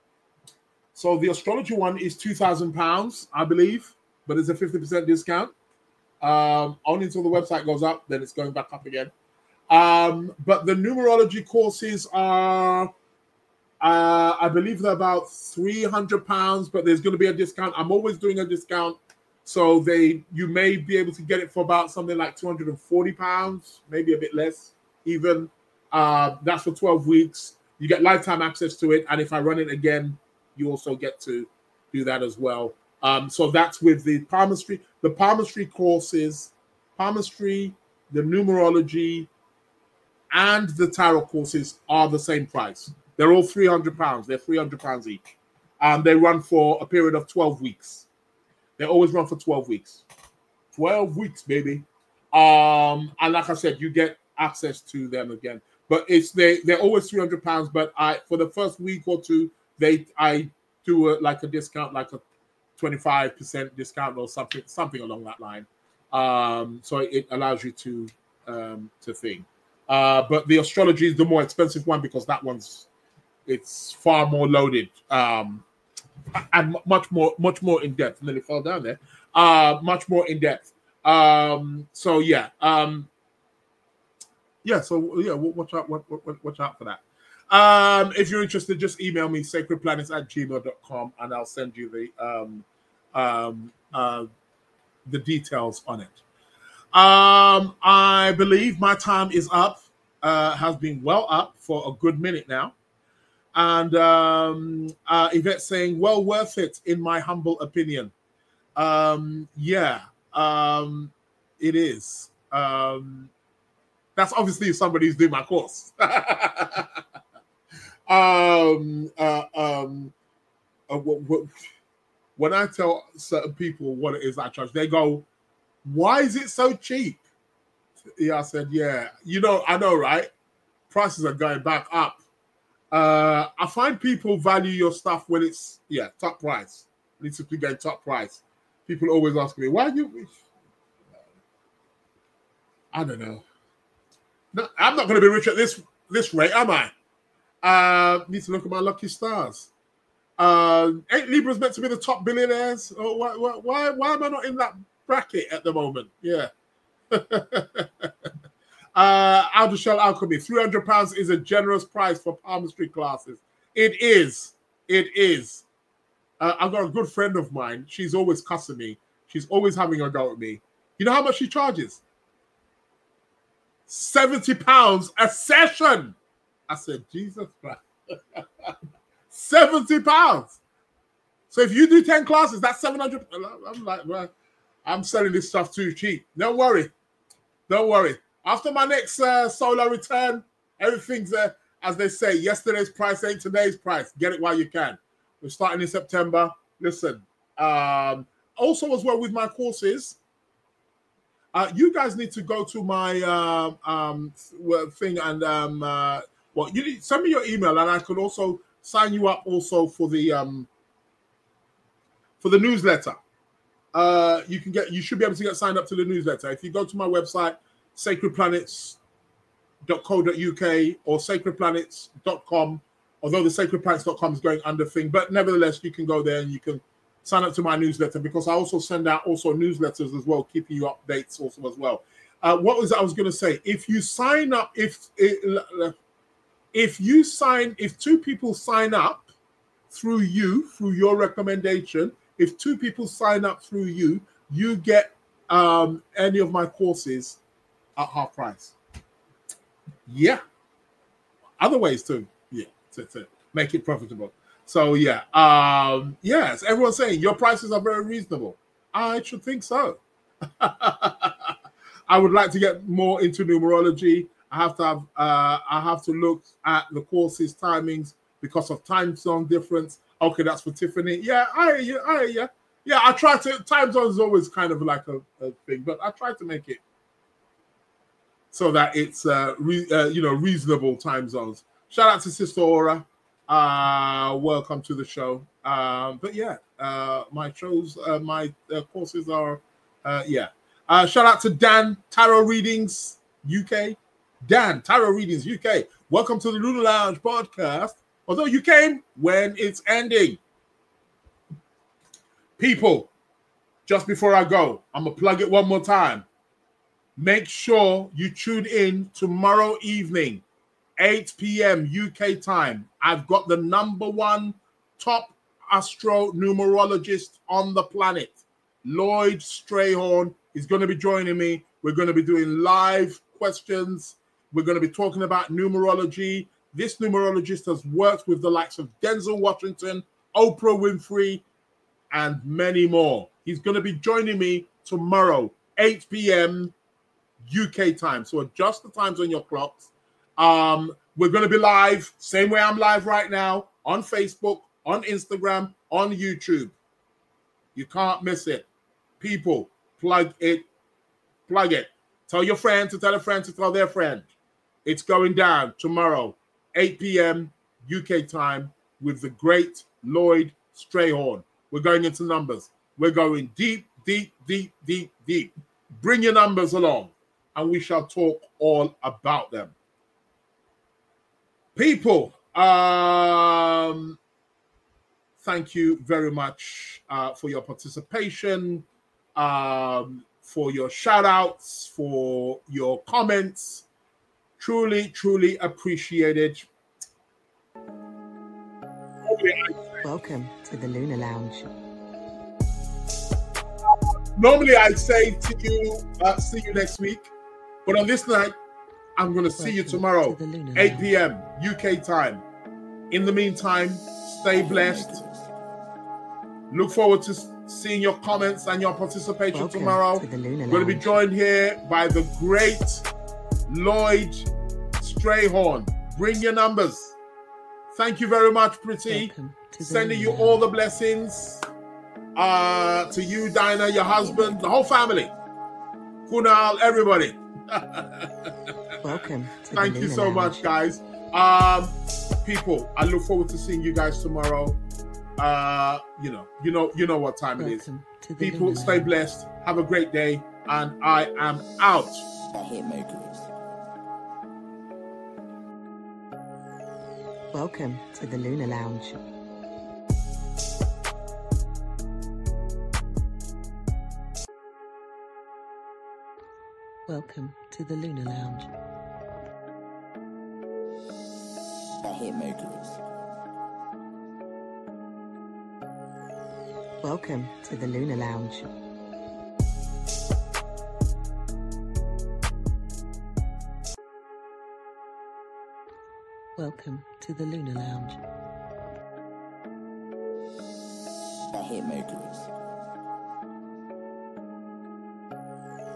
so the astrology one is two thousand pounds, I believe, but it's a fifty percent discount. Um, only until the website goes up, then it's going back up again. Um, but the numerology courses are, uh, I believe they're about three hundred pounds, but there's going to be a discount. I'm always doing a discount. So they, you may be able to get it for about something like two hundred forty pounds, maybe a bit less even. Uh, that's for twelve weeks. You get lifetime access to it. And if I run it again, you also get to do that as well. Um, so that's with the palmistry, the palmistry courses, palmistry, the numerology, and the tarot courses are the same price. They're all three hundred pounds. They're three hundred pounds each. Um, they run for a period of twelve weeks. They always run for twelve weeks. twelve weeks, baby. Um, and like I said, you get access to them again. But it's they they're always three hundred pounds. But I for the first week or two, they I do a, like a discount, like a twenty-five percent discount or something, something along that line. Um, so it allows you to um, to think. Uh, but the astrology is the more expensive one because that one's it's far more loaded. Um, and much more, much more in depth. And then it fell down there. Uh, much more in depth. Um, so yeah, um, yeah. So yeah, watch out, watch, watch out for that. Um, if you're interested, just email me sacredplanets at gmail dot com and I'll send you the um, um, uh, the details on it. Um, I believe my time is up. Uh, has been well up for a good minute now. And um, uh, Yvette saying, well worth it, in my humble opinion. Um, yeah, um, it is. Um, that's obviously somebody who's doing my course. um, uh, um, uh, w- w- when I tell certain people what it is I charge, they go, why is it so cheap? Yeah, I said, yeah, you know, I know, right? Prices are going back up. Uh, I find people value your stuff when it's, yeah, top price. Needs to be getting top price. People always ask me, why do you, I don't know. No, I'm not going to be rich at this this rate, am I? Uh, need to look at my lucky stars. Uh, ain't Libra's meant to be the top billionaires? Oh, why, why, why, why am I not in that bracket at the moment? Yeah. uh, Aldershell Alchemy, three hundred pounds is a generous price for palmistry classes. It is. It is. Uh, I've got a good friend of mine. She's always cussing me. She's always having a go at me. You know how much she charges? seventy pounds a session. I said, Jesus Christ. seventy pounds. So if you do ten classes, that's seven hundred. I'm like, well, I'm selling this stuff too cheap. Don't worry. Don't worry. After my next uh, solo return, everything's, uh, as they say, yesterday's price ain't today's price. Get it while you can. We're starting in September. Listen, um, also as well with my courses, uh, you guys need to go to my uh, um, thing and, um, uh, well, you need, send me your email and I could also sign you up also for the um, for the newsletter. Uh, you can get, you should be able to get signed up to the newsletter. If you go to my website, sacred planets dot co dot U K or sacred planets dot com, although the sacred planets dot com is going under thing, but nevertheless, you can go there and you can sign up to my newsletter because I also send out also newsletters as well, keeping you updates also as well. Uh, what was I was going to say? If you sign up, if if you sign, if two people sign up through you, through your recommendation, if two people sign up through you, you get um, any of my courses at half price. Yeah. Other ways too. Yeah. To, to make it profitable. So yeah. Um, yes. Everyone's saying your prices are very reasonable. I should think so. I would like to get more into numerology. I have to have. Uh, I have to look at the courses timings because of time zone difference. Okay, that's for Tiffany. Yeah, I, yeah, I, yeah, yeah. I try to. Time zone is always kind of like a, a thing, but I try to make it so that it's uh, re, uh, you know, reasonable time zones. Shout out to Sister Aura. Uh, welcome to the show. Um, but yeah, uh, my shows, uh, my uh, courses are, uh, yeah. Uh, shout out to Dan, Tarot Readings U K. Dan, Tarot Readings U K. Welcome to the Lunar Lounge podcast. Although you came when it's ending. People, just before I go, I'm going to plug it one more time. Make sure you tune in tomorrow evening, eight p.m. U K time. I've got the number one top astro numerologist on the planet, Lloyd Strayhorn, is going to be joining me. We're going to be doing live questions. We're going to be talking about numerology. This numerologist has worked with the likes of Denzel Washington, Oprah Winfrey, and many more. He's going to be joining me tomorrow, eight p.m. U K time. So adjust the times on your clocks. Um, we're going to be live, same way I'm live right now, on Facebook, on Instagram, on YouTube. You can't miss it. People, plug it. Plug it. Tell your friend to tell a friend to tell their friend. It's going down tomorrow, eight p.m. U K time with the great Lloyd Strayhorn. We're going into numbers. We're going deep, deep, deep, deep, deep. Bring your numbers along, and we shall talk all about them. People, um, thank you very much uh, for your participation, um, for your shout-outs, for your comments. Truly, truly appreciated. Welcome to the Lunar Lounge. Normally, I say to you, uh, see you next week. But on this night, I'm going to see you tomorrow, to eight p.m. U K time. In the meantime, stay The blessed. Hitmakers. Look forward to seeing your comments and your participation Welcome tomorrow. to the Lunar We're going to be Lounge. joined here by the great Lloyd Strayhorn. Bring your numbers. Thank you very much, Pretty. Welcome to the Sending you Lunar all the Lounge. blessings. Uh, to you, Dinah, your husband, the whole family. Kunal, everybody. Welcome to Thank the you Lunar so Lounge. much, guys. Um, people, I look forward to seeing you guys tomorrow. Uh, you know, you know, you know what time it is. Welcome to the People, Lunar stay Lounge. blessed. Have a great day, and I am out. The Hitmakers. Welcome to the Lunar Lounge. Welcome to the Lunar Lounge. The Hitmakers. Welcome to the Lunar Lounge. Welcome to the Lunar Lounge. The Hitmakers.